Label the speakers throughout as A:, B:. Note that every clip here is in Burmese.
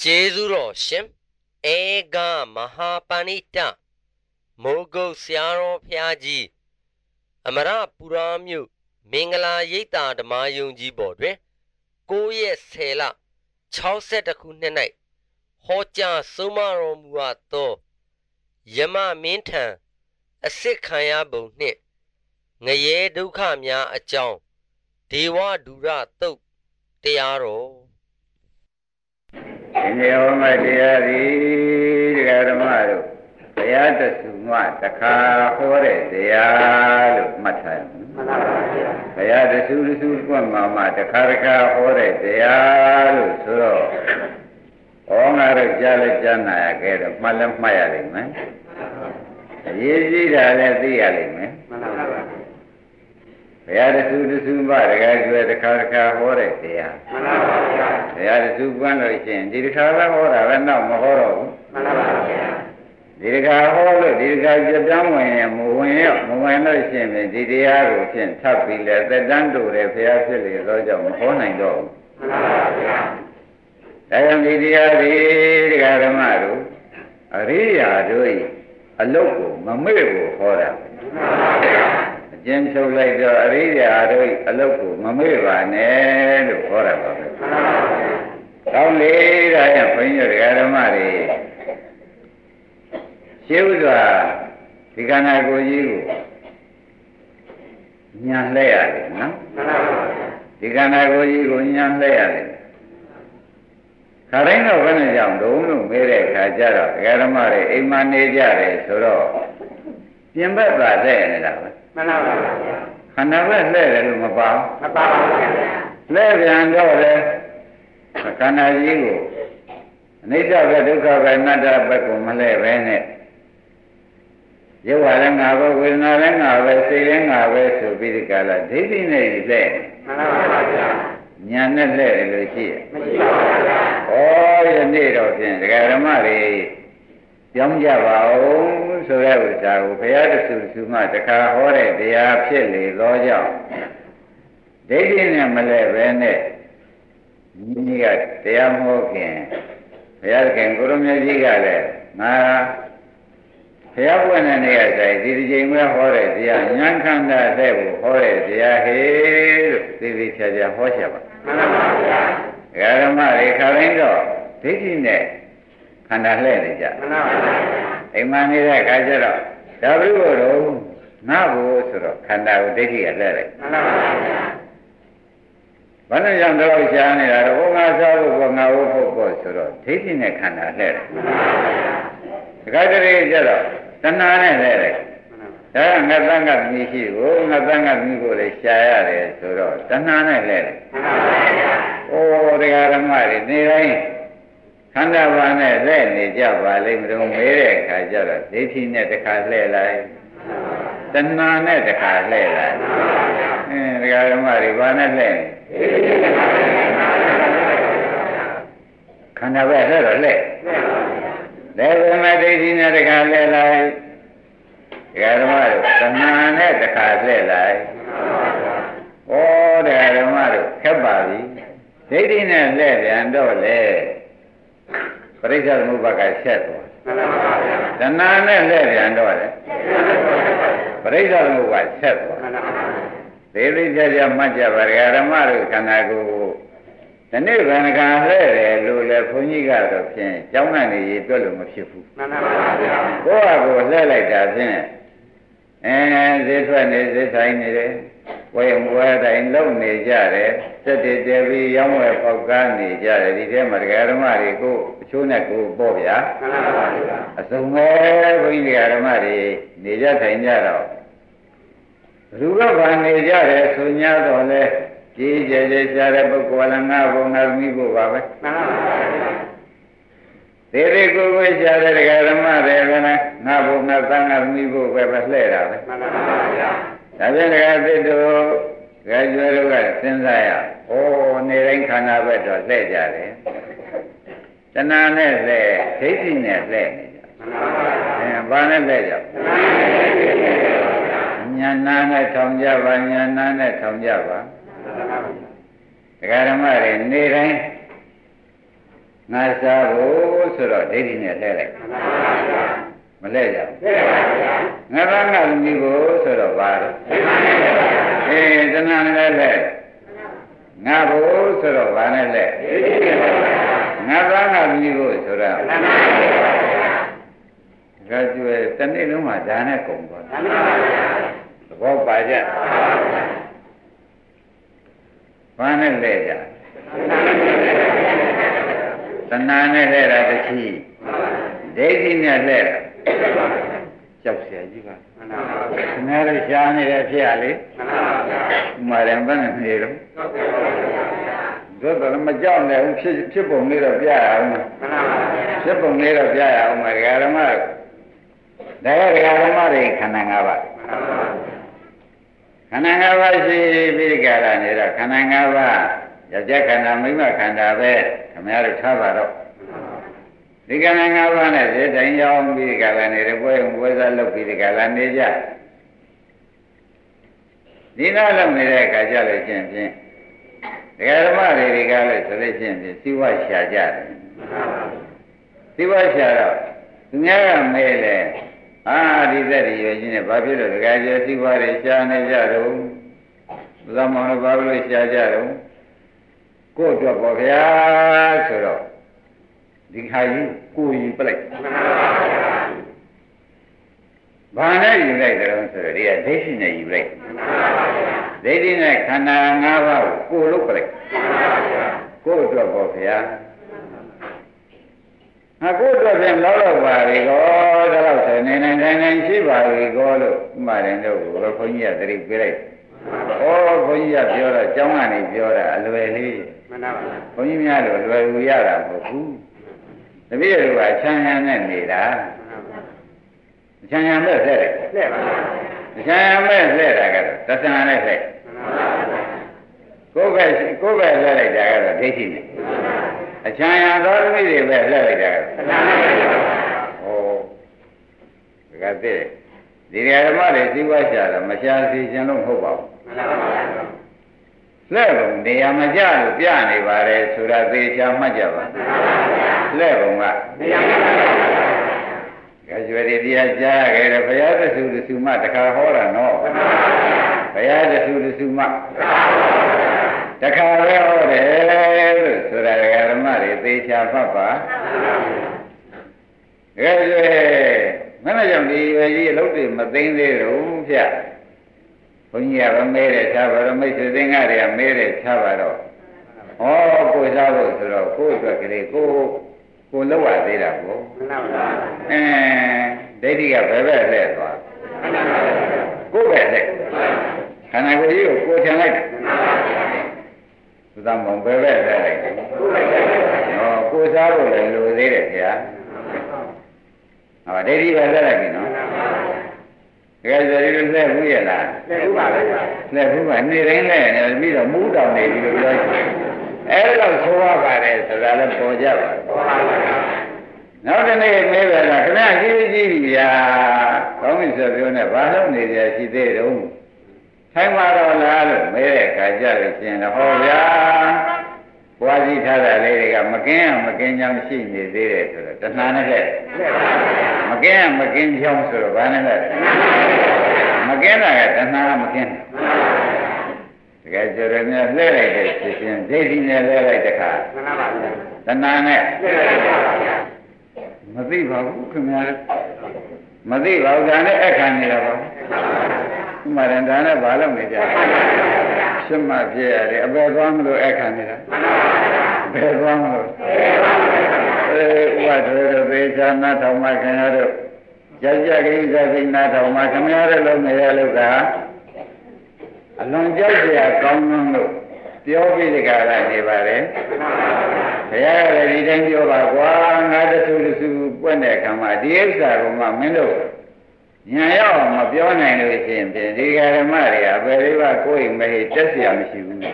A: Jezuro Shim Ega Mahapanita Mogo Siaro Piaji Amara Puramyu Mingala Yita the Mayunji Bodre Goye Sela Chauset a Kunenai Hoja Sumaro Muato Yama Mintan a sick Kaya Bonit Naye Dukamya a John Dewa Dura Tok Tearo
B: ဒီနေ့ဟောမှတရားသည်တရားဓမ္မတို့တရားတဆူမှတခါဟောတဲ့တရားလို့မှတ်ထားရမယ်။မှန်ပါဗျာ။တရားတဆူကွတ်မှတခါဟောတဲ့တရားလို့ဆိုတော့ဟောငါတို့ကြားလဲကြားနာရခဲ့တော့မှတ်လဲမှတ်ရလိမ့်မယ်။အရေးကြီးတာလည်းသိရလိမ့်မယ်။မှန်ပါဗျာ။ဘုရားတဆူမှတခါကျွဲတခါဟောတဲ့တရားမှန်ပါဗျာ။ဘုရားတဆူကွန်းလို့ရှိရင်ဒီတခါပဲဟောတာပဲနောက်မဟောတော့ဘူးမှန်ပါဗျာ။ဒီတခါဟောလို့ဒီတခါပြပြန်းဝင်ရင်မဝင်လို့ရှိရင်ဒီတရားကိုဖြင့်ထပ်ပြီးလဲသက်တမ်းတူတယ်ဘုရားဖြစ်လေတော့ကြောင့်မဟောနိုင်တော့ဘူးမှန်ပါဗျာ။ဒါကြောင့်ဒီတရားဒီဒကာဓမ္မတို့အရိယာတို့၏အလုတ်ကိုမမေ့ဖို့ဟောတာမှန်ပါဗျာ။ကျင်းထုတ်လိုက်တော့အရိယာတို့အလုတ်ကိုမမေ့ပါနဲ့လို့ဟောတာပါပဲ။ကောင်းလေဒါကြောင့်ဘုန်းကြီးတို့ဓမ္မတွေရှင်းဥစွာဒီကနာကိုကြီးကိုညာလှည့်ရတယ်နော်။ဒီကနာကိုကြီးကိုညာလှည့်ရတယ်။ခါတိုင်းတော့ဘယ်နဲ့ကြောင့်ဒုံလို့မေးတဲ့အခါကျတော့ဓမ္မတွေအိမ်မနေကြတယ်ဆိုတော့ပြင်ဘက်သာလှည့်နေတာပဲ။မှန်ပါပါဗျာခန္ဓာပဲလှည့်တယ်လို့မပါဘူးမပါပါဘူးဗျာလှည့်ပြန်တော့လေခန္ဓာကြီးကိုအနိစ္စပဲဒုက္ခပဲအနတ္တပဲကိုမလှည့်ပဲနဲ့ရုပ်ဟာလည်းငါပဲဝေဒနာလည်းငါပဲစိတ်လည်းငါပဲဆိုပြီးဒီကလာဒိဋ္ဌိနဲ့လှည့်မှန်ပါပါဗျာညာနဲ့လှည့်တယ်လို့ရှိရမရှိပါဘူးဗျာဩယနေ့တော့ဖြင့်ဒကာဓမ္မတွေပြောင်းကြပါဦးဆိုတဲ့ဥစ္စာကိုဘုရားတဆူမှတခါဟောတဲ့တရားဖြစ်လေသောကြောင့်ဒိဋ္ဌိနဲ့မလဲပဲနဲ့ညီကတရားမဟုတ်ခင်ဘုရားခင်ကိုရမကြီးကလည်းငါဘုရားပွင့်တဲ့နေရာဆိုင်ဒီချိန်မှဟောတဲ့တရားဉာဏ်ခန္ဓာတဲ့ကိုဟောတဲ့တရားဟေလို့သိသိချာချာဟောချပါမှန်ပါဗျာဓမ္မတွေခါတိုင်းတော့ဒိဋ္ဌိနဲ့ခန္ဓာလှည့်နေကြမှန်ပါဗျာအိမ်မနေတဲ့အခါကျတော့ဒါဘုရားတော်ငါ့ကိုဆိုတော့ခန္ဓာကိုဒိဋ္ဌိကလှည့်လိုက်မှန်ပါဗျာဘာလို့ကြောင့်တော့ရှားနေတာတော့ဘုငါစားဖို့ငါဝဖို့ပေါ့ဆိုတော့ဒိဋ္ဌိနဲ့ခန္ဓာလှည့်တယ်မှန်ပါဗျာတခါတည်းကျတော့တဏှာနဲ့လှည့်တယ်ဒါကငါသံဃာသမီးရှိကိုငါသံဃာသမီးကိုလည်းရှားရတယ်ဆိုတော့တဏှာနဲ့လှည့်တယ်မှန်ပါဗျာဩတရားဓမ္မတွေနေတိုင်းခန္ဓာဘာနဲ့လှည့်နေကြပါလိမ့်မလို့မေးတဲ့အခါကျတော့ဒိဋ္ဌိနဲ့တစ်ခါလှည့်လိုက်တဏှာနဲ့တစ်ခါလှည့်လိုက်တရားဓမ္မတွေဘာနဲ့လှည့်ခန္ဓာပဲလှည့်တော့လှည့်တယ်ဘယ်မှာဒိဋ္ဌိနဲ့တစ်ခါလှည့်လိုက်တရားဓမ္မတို့တဏှာနဲ့တစ်ခါလှည့်လိုက်ဩတရားဓမ္မတို့ခက်ပါပြီဒိဋ္ဌိနဲ့လှည့်ပြန်တော့လေပရိစ္ဆေသမုပ္ပါကဆက်သွားတဏှာနဲ့လှည့်ပြန်တော့လေပရိစ္ဆေသမုပ္ပါဆက်သွားသေသေးချာချာမှတ်ကြပါဓမ္မတို့ခန္ဓာကိုယ်ကိုဒီနေ့ဗန္ဒကံလှည့်တယ်လို့လေဘုန်းကြီးကတော့ဖြင့်ကျောင်းကနေရေတွက်လို့မဖြစ်ဘူးမှန်ပါဗျာကိုယ့်ဟာကိုယ်လှည့်လိုက်တာဖြင့်ဈေးထွက်နေဈေးဆိုင်နေတယ်ဝယ်ဝယ်တိုင်းလုံနေကြတယ်တက်တည်တယ်ပြီးရောင်းဝယ်ပေါက်ကားနေကြတယ်ဒီထဲမှာဓမ္မတွေကိုအချိုးနဲ့ကိုပေါ့ဗျာမှန်ပါဗျာအစုံပဲဘုန်းကြီးဓမ္မတွေနေကြထိုင်ကြတော့လူကဘာနေကြတယ်ဆို냐တော့လဲကြီးကျယ်ကျယ်ကြားတဲ့ပုဂ္ဂိုလ်လည်းငါ့ဘုံငါမိဖို့ပါပဲမှန်ပါဗျာသေသေးကိုယ်ကိုရှားတဲ့ဓမ္မတွေကလည်းငါ့ဘုံငါသံဃာမိဖို့ပဲလှည့်တာပဲမှန်ပါဗျာဒါပြန်တကယ်သစ်တို့ကျွဲတို့ကစဉ်းစားရဩနေတိုင်းခန္ဓာဘက်တော့လှည့်ကြတယ်တဏှာနဲ့လှည့်ဒိဋ္ဌိနဲ့လှည့်နေကြဘာနဲ့လှည့်ကြဉာဏ်နာနဲ့ထောင်ကြပါဉာဏ်နာနဲ့ထောင်ကြပါဒကာဓမ္မတွေနေတိုင်းငါစားဖို့ဆိုတော့ဒိဋ္ဌိနဲ့လှည့်လိုက်မလှည့်ကြဘူးငါသားငါသမီးကိုဆိုတော့ဘာလဲတဏှာနဲ့လှည့်ငါဖို့ဆိုတော့ဘာနဲ့လှည့်ငါသားငါသမီးကိုဆိုတော့ဒါကျွဲတနေ့လုံးမှာဒါနဲ့ကုန်သွားသဘောပါကြဘာနဲ့လှည့်ကြတဏှာနဲ့လှည့်တာတစ်ချီဒိဋ္ဌိနဲ့လှည့်တာကြောက်เสียကြီးပါခင်ဗျားတို့ရှားနေတယ်ဖြစ်ရလေမှန်ပါဗျာဥမာတယ်ဘယ်နဲ့နေတော့တော့မကြောက်နဲ့ဘူးဖြစ်ပုံလေးတော့ပြရအောင်မှန်ပါဗျာဖြစ်ပုံလေးတော့ပြရအောင်မှဒကာဓမ္မတွေခန္ဓာ၅ပါးခန္ဓာ၅ပါးရှိပြီးကြတာနေတော့ခန္ဓာ၅ပါးရကြခန္ဓာမိမခန္ဓာပဲခင်ဗျားတို့ထားပါတော့ဒီခန္ဓာ၅ပါးနဲ့zeတိုင်းရောက်ပြီးကြတာနေတယ်ပွဲစားလုပ်ပြီးကြတာနေကြဒီနာလုပ်နေတဲ့အခါကျလို့ချင်းဖြင့်ဒကာဓမ္မတွေကလည်းဆိုလို့ချင်းဖြင့်စီဝရှာကြတယ်စီဝရှာတော့သူများကမဲလေဒီသက်ဒီရွယ်ချင်းနဲ့ဘာဖြစ်လို့ဒကာကျော်စီဝါတွေရှာနေကြတော့ဘုရားမောင်တို့ဘာလို့ရှာကြတော့ကိုယ့်အတွက်ပေါ့ဗျာဆိုတော့ဒီခါကြီးကိုယ်ယူပလိုက်ဘာနဲ့ယူလိုက်ကြတော့ဆိုတော့ဒီကဒိဋ္ဌိနဲ့ယူလိုက်ဒိဋ္ဌိနဲ့ခန္ဓာ၅ပါးကိုကိုယ်လုပ်ပလိုက်ကိုယ့်အတွက်ပေါ့ဗျာကိုယ့်အတွက်ပြန်လောက်ပါလေကောဒါတော့ဆိုနေနေရှိပါလေကောလို့ဥမာရင်တို့ဘုန်းကြီးကသတိပေးလိုက်ဘုန်းကြီးကပြောတော့ကျောင်းကနေပြောတာအလွယ်လေးမှန်ပါပါဘုန်းကြီးများလို့လွယ်လူရတာမဟုတ်ဘူးတပည့်တို့ကချမ်းချမ်းနဲ့နေတာချမ်းချမ်းမဲ့လှဲ့တယ်လှဲ့ပါချမ်းချမ်းမဲ့လှဲ့တာကတော့တသနာနဲ့လှဲ့ကိုယ်ပဲလှဲ့လိုက်တာကတော့ဒိဋ္ဌိနဲ့အချမ်းရသောသမီးတွေပဲလှဲ့လိုက်တာကတော့သနာနဲ့ဒါကတည်းဒီဓမ္မတွေစီးပွားရှာတော့မရှာစီခြင်းလို့မဟုတ်ပါဘူးလှဲ့ပုံနေရာမကျလို့ပြနေပါတယ်ဆိုတာသေချာမှတ်ကြပါလှဲ့ပုံကနေရာမကျကြွယ်တရားကြားခဲ့တယ်ဘုရားသစုတစုမှတခါဟောတာနော်ဘုရားသစုတစုမှတခါပဲဟောတယ်လို့ဆိုတာဓမ္မတွေသေချာမှတ်ပါကြွယ်မင်းကြောင့်ဒီရွယ်ကြီးအလုပ်တွေမသိသေးတော့ဗျဘုန်းကြီးကမဲတယ်ထားပါတော့မိတ်ဆွေသင်္ကတွေကမဲတယ်ထားပါတော့ကိုယ်စားဖို့ဆိုတော့ကိုယ့်အတွက်ကလေးကိုလောက်ရသေးတာကိုမှန်ပါပါဒိဋ္ဌိကဘယ်ဘက်လှည့်သွားကိုယ်ပဲလှည့်ခန္ဓာကိုယ်ကြီးကိုထင်လိုက်တယ်သုသမ္မောဘယ်ဘက်လှည့်လိုက်တယ်ကိုယ်စားဖို့လည်းလိုသေးတယ်ဗျာဒိဋ္ဌိပဲလှည့်လိုက်ပြီနော်တကယ်ဆိုရင်လှည့်ဘူးရဲ့လားလှည့်ဘူးပါပဲလှည့်ဘူးပါနေတိုင်းလှည့်နေပြီးတော့မူးတောင်နေပြီလို့ပြောချင်အဲ့လိုဆိုရပါတယ်ဆိုတာလည်းပေါ်ကြပါနောက်တစ်နေ့မေးပါလားခဏကြီးပြီဗျာကောင်းပြီဆိုပြောနေဘာလို့နေရရှိသေးတုံးထိုင်မှာတော့လားလို့မေးတဲ့အခါကျလို့ရှင်တော့ဟောဗျာဘွားကြီးထားတာလေးတွေကမကင်းကြောင်ရှိနေသေးတယ်ဆိုတော့တဏှာနဲ့တဲ့မကင်းကြောင်ဆိုတော့ဘာနဲ့လဲမကင်းတာကတဏှာမကင်းတကယ်ကြရမြလှည့်လိုက်တဲ့ဖြစ်ရှင်ဒိဋ္ဌိနဲ့လှည့်လိုက်တဲ့ခါမှန်ပါပါတဏှာနဲ့မသိပါဘူးခင်ဗျာမသိပါဘူးဒါနဲ့အခါနေတာပါဥမာရန်ဒါနဲ့ဘာလို့နေကြရှင်းမှဖြစ်ရတယ်အပေသွားမလို့အခါနေတာဘယ်သွားမလို့ဥပဒေတို့သေချာနာထောင်မှခင်ဗျားတို့ကြကြကိစ္စကိနာထောင်မှခင်ဗျားတို့လုံးနေရလို့ကအလွန်ကြောက်เสียကောင်းလို့ပြောပြီးဒီကရနေပါတယ်ဘုရားကလည်းဒီတိုင်းပြောပါကွာငါတဆူပွက်တဲ့အခါမှာဒီဥစ္စာကိုမှမင်းတို့ညာရောက်မပြောနိုင်လို့ရှိရင်ဒီဃာရမတွေကအပေလေးပါကိုယ်မဟိတက်เสียမရှိဘူးဃာ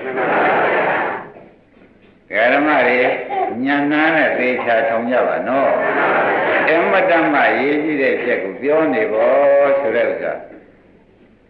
B: ရမတွေညာနာနဲ့သေချာထောင်ကြပါနော်အမတ္တမရေးကြည့်တဲ့ချက်ကိုပြောနေဖို့ဆိုတဲ့ဥစ္စာက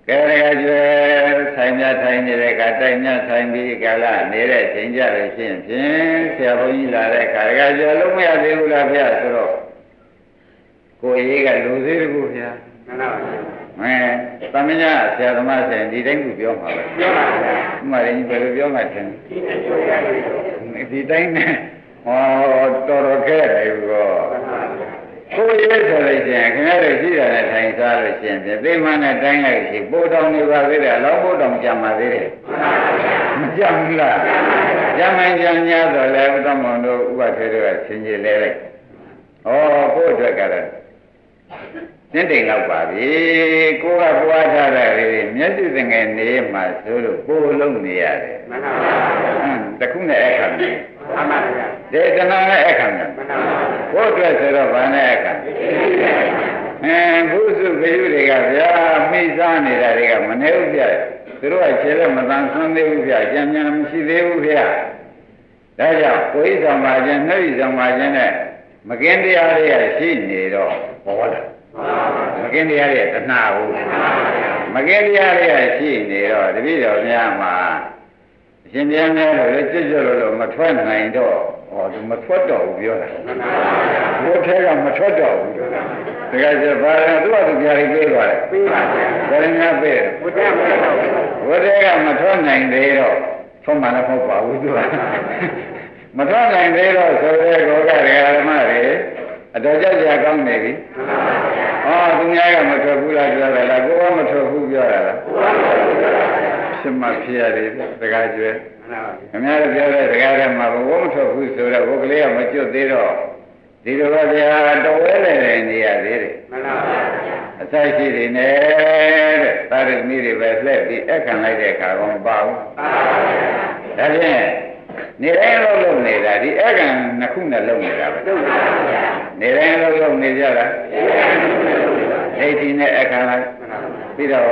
B: ကဲရကကျွဲဆိုင်မြထိုင်နေတဲ့ကတိုင်မြဆိုင်ပြီးကလာနေတဲ့ချိန်ကြလို့ရှိရင်ဖြင့်ဆရာဘုန်းကြီးလာတဲ့ခါရကကျွဲလုံးမရသေးဘူးလားဗျာဆိုတော့ကိုယ်ရေးကလူသေးတကူဗျာမှန်ပါပါသမညာဆရာသမားဆိုရင်ဒီတိုင်းကိုပြောမှာပဲပြောပါဗျာဥမာရင်ဘယ်လိုပြောမှထင်ဒီတိုင်းနဲ့ဟောတော်တော်ခဲ့တယ်ကောကိုယ်ရေးဆိုလို့ရှိရင်ခင်ဗျားတို့ရှိတာနဲ့ထိုင်စားလို့ရှိရင်သိမှနဲ့တိုင်းလိုက်ရှိပိုးတောင်နေပါသေးတယ်လောပိုးတောင်ကြံပါသေးတယ်မကြံဘူးလားကြံမှန်ကြံ냐တော့လည်းဥဒ္ဓမောင်တို့ဥပထေတို့ကဆင်ကြီးလဲလိုက်ဩကိုယ့်အတွက်ကတော့သိတိန်တော့ပါပြီကိုကပွားထားတဲ့မျက်စိသငယ်နေမှဆိုလို့ပိုးလုံးနေရတယ်မှန်ပါပါတခုနဲ့အခါနေမှန်ပါဗျာဒေသနာနဲ့အခါနေမှန်ပါပါဘုအတွက်ဆိုတော့ဗာနဲ့အခါဘုစုဘယုတွေကဗျာမိစားနေတာတွေကမနေဘူးဗျာသူတို့ကခြေလက်မတန်ဆွမ်းသေးဘူးဗျာကြံကြံမရှိသေးဘူးဗျာဒါကြောင့်ကိုယ်ဣဆောင်ပါခြင်းနှုတ်ဣဆောင်ပါခြင်းနဲ့မကင်းတရားတွေကရှိနေတော့ဘောလားမကင်းတရားတွေတဏှာဘူးမကင်းတရားတွေကရှိနေတော့တပည့်တော်များမှာအရှင်ဘုရားများလို့ကြွကြွလို့မထွက်နိုင်တော့ဟောသူမထွက်တော့ဘူးပြောတာဘုထဲကမထွက်တော့ဘူးတကယ်ဆိုဘာလဲသူကသူပြားလေးပေးသွားတယ်ပေးပါဗျာဘယ်နှပေးတယ်ဘုထဲကမထွက်နိုင်သေးတော့ထုံးမှလည်းမဟုတ်ပါဘူးသူကမထွက်နိုင်သေးတော့ဆိုတဲ့ကောကဓမ္မတွေအတော်ကြောက်ကြကောင်းနေပြီသူများကမထွက်ဘူးလားပြောတာလားကိုကမထွက်ဘူးပြောတာလားဖြစ်မှဖြစ်ရတယ်တကားကျွဲခင်ဗျားတို့ပြောတဲ့တကားထဲမှာဘဝမထွက်ဘူးဆိုတော့ဘုကလေးကမကျွတ်သေးတော့ဒီလိုပါဗျာတော်ဝဲလည်းနေရသေးတယ်မှန်ပါဗျာအဆိုင်ရှိတွေနဲ့တဲ့သာရမီတွေပဲလှည့်ပြီးအခန့်လိုက်တဲ့အခါကောမပါဘူးဒါဖြင့်နေတိုင်းလုံးနေတာဒီအခန့်နှစ်ခုနဲ့လုံးနေတာပဲနေတိုင်းလုံးနေကြတာဒိဋ္ဌိနဲ့အခန့်လိုက်ပြီးတော့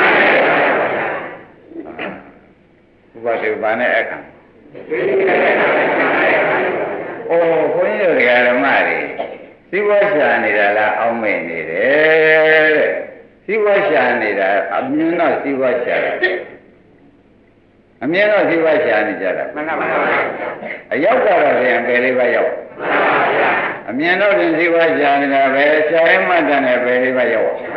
B: ဥပဒေဘာနဲ့အခန့်ဘုန်းကြီးတို့ဓမ္မတွေသိဝရှာနေတာလားအောင်းမဲ့နေတယ်တဲ့သိဝရှာနေတာအမြင်တော့သိဝရှာတာအမြင်တော့သိဝရှာနေကြတာမှန်ပါပါအရောက်တော့ပြန်ပယ်လေးပါရောက်မှန်ပါဗျာအမြင်တော့သိဝရှာနေတာပဲရှားရမှတ်တယ်ပယ်လေးပါရောက်မှန်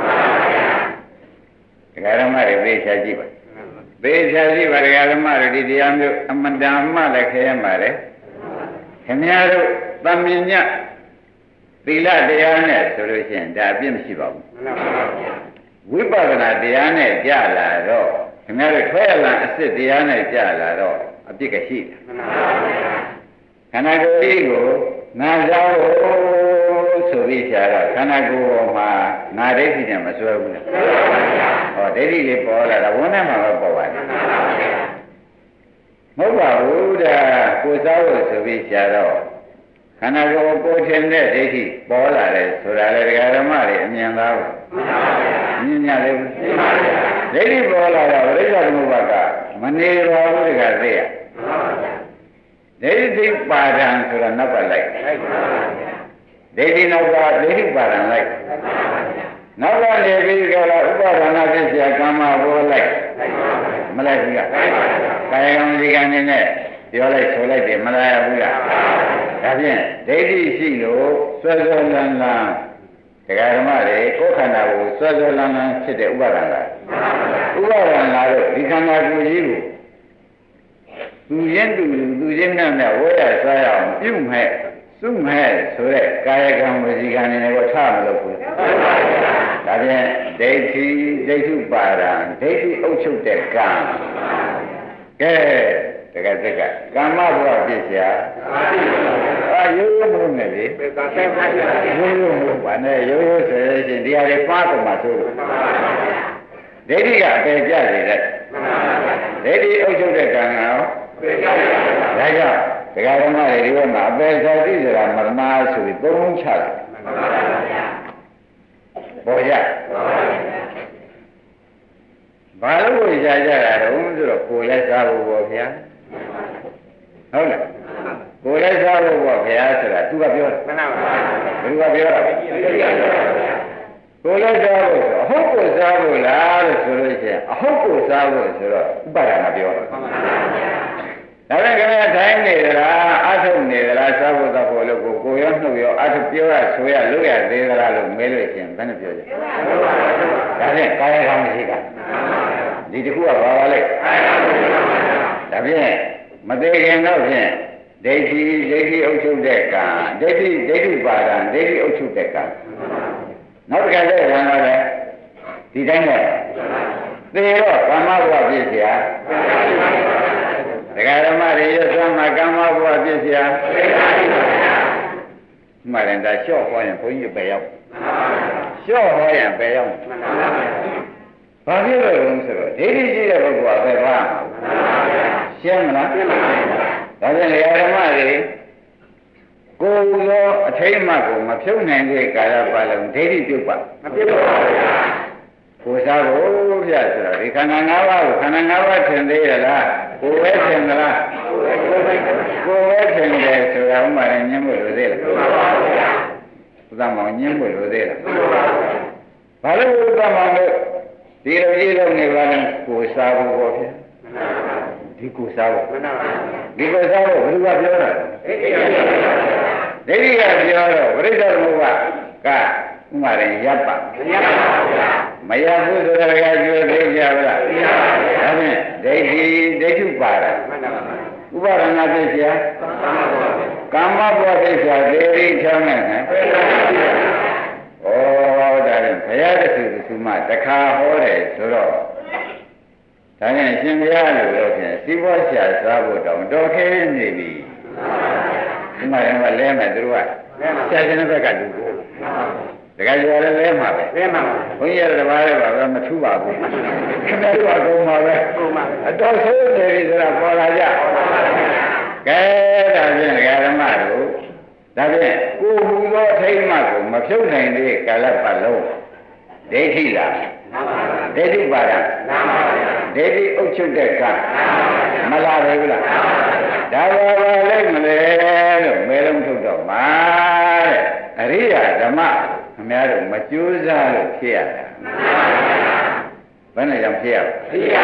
B: ပါဗျာဓမ္မတွေသိချကြည့်ပါသိချကြည့်ပါဓမ္မတွေဒီတရားမျိုးအမတန်မှလည်းခဲရမှာလေခင်ဗျားတို့သမင်ညသီလတရားနဲ့ဆိုလို့ရှိရင်ဒါအပြစ်မရှိပါဘူးဝိပဿနာတရားနဲ့ကြာလာတော့ခင်ဗျားတို့ထွက်ရလံအစစ်တရားနဲ့ကြာလာတော့အပြစ်ကရှိတယ်ခန္ဓာကိုယ်ကြီးကိုငါစားဖို့ဆိုပြီးရှားတော့ခန္ဓာကိုယ်မှာငါဒိဋ္ဌိနဲ့မစွဲဘူးလားဟောဒိဋ္ဌိလေးပေါ်လာတာဝန်းထဲမှာပဲပေါ်ပါတယ်မဟုတ်ပါဘူးဒါကိုယ်စားဖို့ဆိုပြီးရှားတော့ခန္ဓာကိုယ်ကိုထင်တဲ့ဒိဋ္ဌိပေါ်လာတယ်ဆိုတာလေဒကာဓမ္မတွေအမြင်သားဘူးမြင်ရတယ်ဘူးဒိဋ္ဌိပေါ်လာတော့ပရိစ္ဆေသမုပ္ပါကမနေပါဘူးဒကာသိရဒိဋ္ဌိပါဒံဆိုတာနောက်ကလိုက်ဒိဋ္ဌိနောက်ကဒိဋ္ဌိပါဒံလိုက်နောက်ကနေပြီးကြလားဥပါဒနာဖြစ်เสียကမ္မဘောလိုက်မလိုက်ဘူးလားကာယကံဒီကံနေနဲ့ပြောလိုက်ဆိုလိုက်တယ်မလားဘူးလားဒါဖြင့်ဒိဋ္ဌိရှိလို့ဆွဲဆွဲလန်းလန်းတရားဓမ္မတွေကိုယ်ခန္ဓာကိုဆွဲဆွဲလန်းလန်းဖြစ်တဲ့ဥပါဒနာဥပါဒနာတို့ဒီခန္ဓာကိုယ်ကြီးကိုသူရင်သူချင်းနဲ့ဝဲရစားရအောင်ပြုမဲ့စုမဲ့ဆိုတဲ့ကာယကံဝစီကံတွေကိုထားမလို့ဘူးဒါဖြင့်ဒိဋ္ဌိပါဒံဒိဋ္ဌိအုပ်ချုပ်တဲ့ကံကဲတကယ်တကကမ္မဘဝဖြစ်เสียရိုးရိုးမဟုတ်နဲ့လေရိုးရိုးမဟုတ်ပါနဲ့ရိုးရိုးဆိုရင်ဒီဟာတွေပါကုန်မှာသို့ဒိဋ္ဌိကအပေကြစေတဲ့ဒိဋ္ဌိအုပ်ချုပ်တဲ့ကံရောဒါကြောင့်ဒကာဓမ္မတွေဒီဘက်မှာအပေစာသိဆိုတာမရဏဆိုပြီးသုံးလုံးချတယ်ပေါ်ရဘာလို့ကြာကြတာတော့ဆိုတော့ကိုယ်လည်းစားဖို့ပေါ့ဗျာဟုတ်လားကိုယ်လည်းစားဖို့ပေါ့ဗျာဆိုတာသူကပြောတယ်မှန်ပါပါဘယ်သူကပြောတာကိုယ်လည်းစားဖို့အဟုတ်ကိုစားဖို့လားလို့ဆိုလို့ရှိရင်အဟုတ်ကိုစားဖို့ဆိုတော့ဥပါဒနာပြောတာဒါနဲ့ခင်ဗျာထိုင်နေသလားအထုတ်နေသလားစားဖို့တော့လို့ကိုရောနှုတ်ရောအထုတ်ပြောရဆိုရလို့ရသေးသလားလို့မဲလို့ရှိရင်ဘယ်နဲ့ပြောကြဒါဖြင့်ကာယကံမရှိတာဒီတစ်ခုကဘာပါလဲဒါဖြင့်မသေးခင်တော့ဖြင့်ဒိဋ္ဌိအုပ်ချုပ်တဲ့ကံဒိဋ္ဌိပါဒံဒိဋ္ဌိအုပ်ချုပ်တဲ့ကံနောက်တစ်ခါကျရင်လည်းဒီတိုင်းနဲ့သေတော့ကာမဘဝပြည့်စရာဒကာဓမ္မတွေရသမှာကာမဘဝပြည့်စရာမှန်တယ်ဒါလျှော့ဟောရင်ဘုန်းကြီးပဲရောက်လျှော့ဟောရင်ပဲရောက်ဘာဖြစ်လို့လဲဆိုတော့ဒိဋ္ဌိရှိတဲ့ပုဂ္ဂိုလ်ကပဲပါရှင်းမလားဒါဖြင့်ဒကာဓမ္မတွေကိုယ်ရောအထိတ်မှကိုမဖြုတ်နိုင်တဲ့ကာလပတ်လုံးဒိဋ္ဌိပြုတ်ပါမပြုတ်ပါဘူးဗျာကိုယ်စားဖို့ဗျာဆိုတော့ဒီခန္ဓာ၅ပါးကိုခန္ဓာ၅ပါးထင်သေးရလားကိုယ်ပဲထင်သလားကိုယ်ပဲထင်တယ်ဆိုတာဥမာနဲ့ညှင်းဖို့လိုသေးလားမှန်ပါဗျာဥဒ္ဒမောင်ညှင်းဖို့လိုသေးလားမှန်ပါဗျာဘာလို့ဥဒ္ဒမောင်လို့ဒီလိုကြီးလုံးနေပါလဲကိုယ်စားဖို့ပေါ့ဗျာဒီကိုယ်စားဖို့ဒီကိုယ်စားဖို့ဘယ်သူကပြောတာဒိဋ္ဌိကပြောတော့ဝိရိဒသမုပ္ပါကဥမာရင်ရပ်ပါမရဘူးဆိုတာကကျွေးသေးကြပါလားဒါဖြင့်ဒိဋ္ဌိပါတာဥပါဒနာသိเสียကာမဘဝသိเสียဒေရိချောင်းနဲ့ဩဒါရင်ဘုရားတဆူတဆူမှတခါဟောတယ်ဆိုတော့ဒါနဲ့ရှင်ဘုရားလို့လို့ဖြင့်စီးပွားရှာစားဖို့တောင်တော်ခဲနေပြီဒီမှာရင်ကလဲမယ်သူတို့ကရှာခြင်းတဲ့ဘက်ကလူကိုတခါကျော်လည်းလဲမှာပဲလဲမှာပါဘုန်းကြီးရတဲ့ဘာလဲပါပဲမထူပါဘူးခင်ဗျားတို့အကုန်ပါပဲအတော်ဆိုးနေပြီဆိုတာပေါ်လာကြကဲဒါဖြင့်ဓမ္မတို့ဒါဖြင့်ကိုယ်ဟူသောအထိတ်မှကိုမဖြုတ်နိုင်တဲ့ကာလပတ်လုံးဒိဋ္ဌိလားဒိဋ္ဌိပါဒဒိဋ္ဌိအုပ်ချုပ်တဲ့ကမလားပဲဘူးလားဒါပါပါလိုက်မလဲလို့မဲလုံးထုတ်တော့မှာတဲ့အရိယာဓမ္မခင်ဗျားတို့မကြိုးစားလို့ဖြစ်ရတာဘယ်နဲ့ကြောင့်ဖြစ်ရလဲ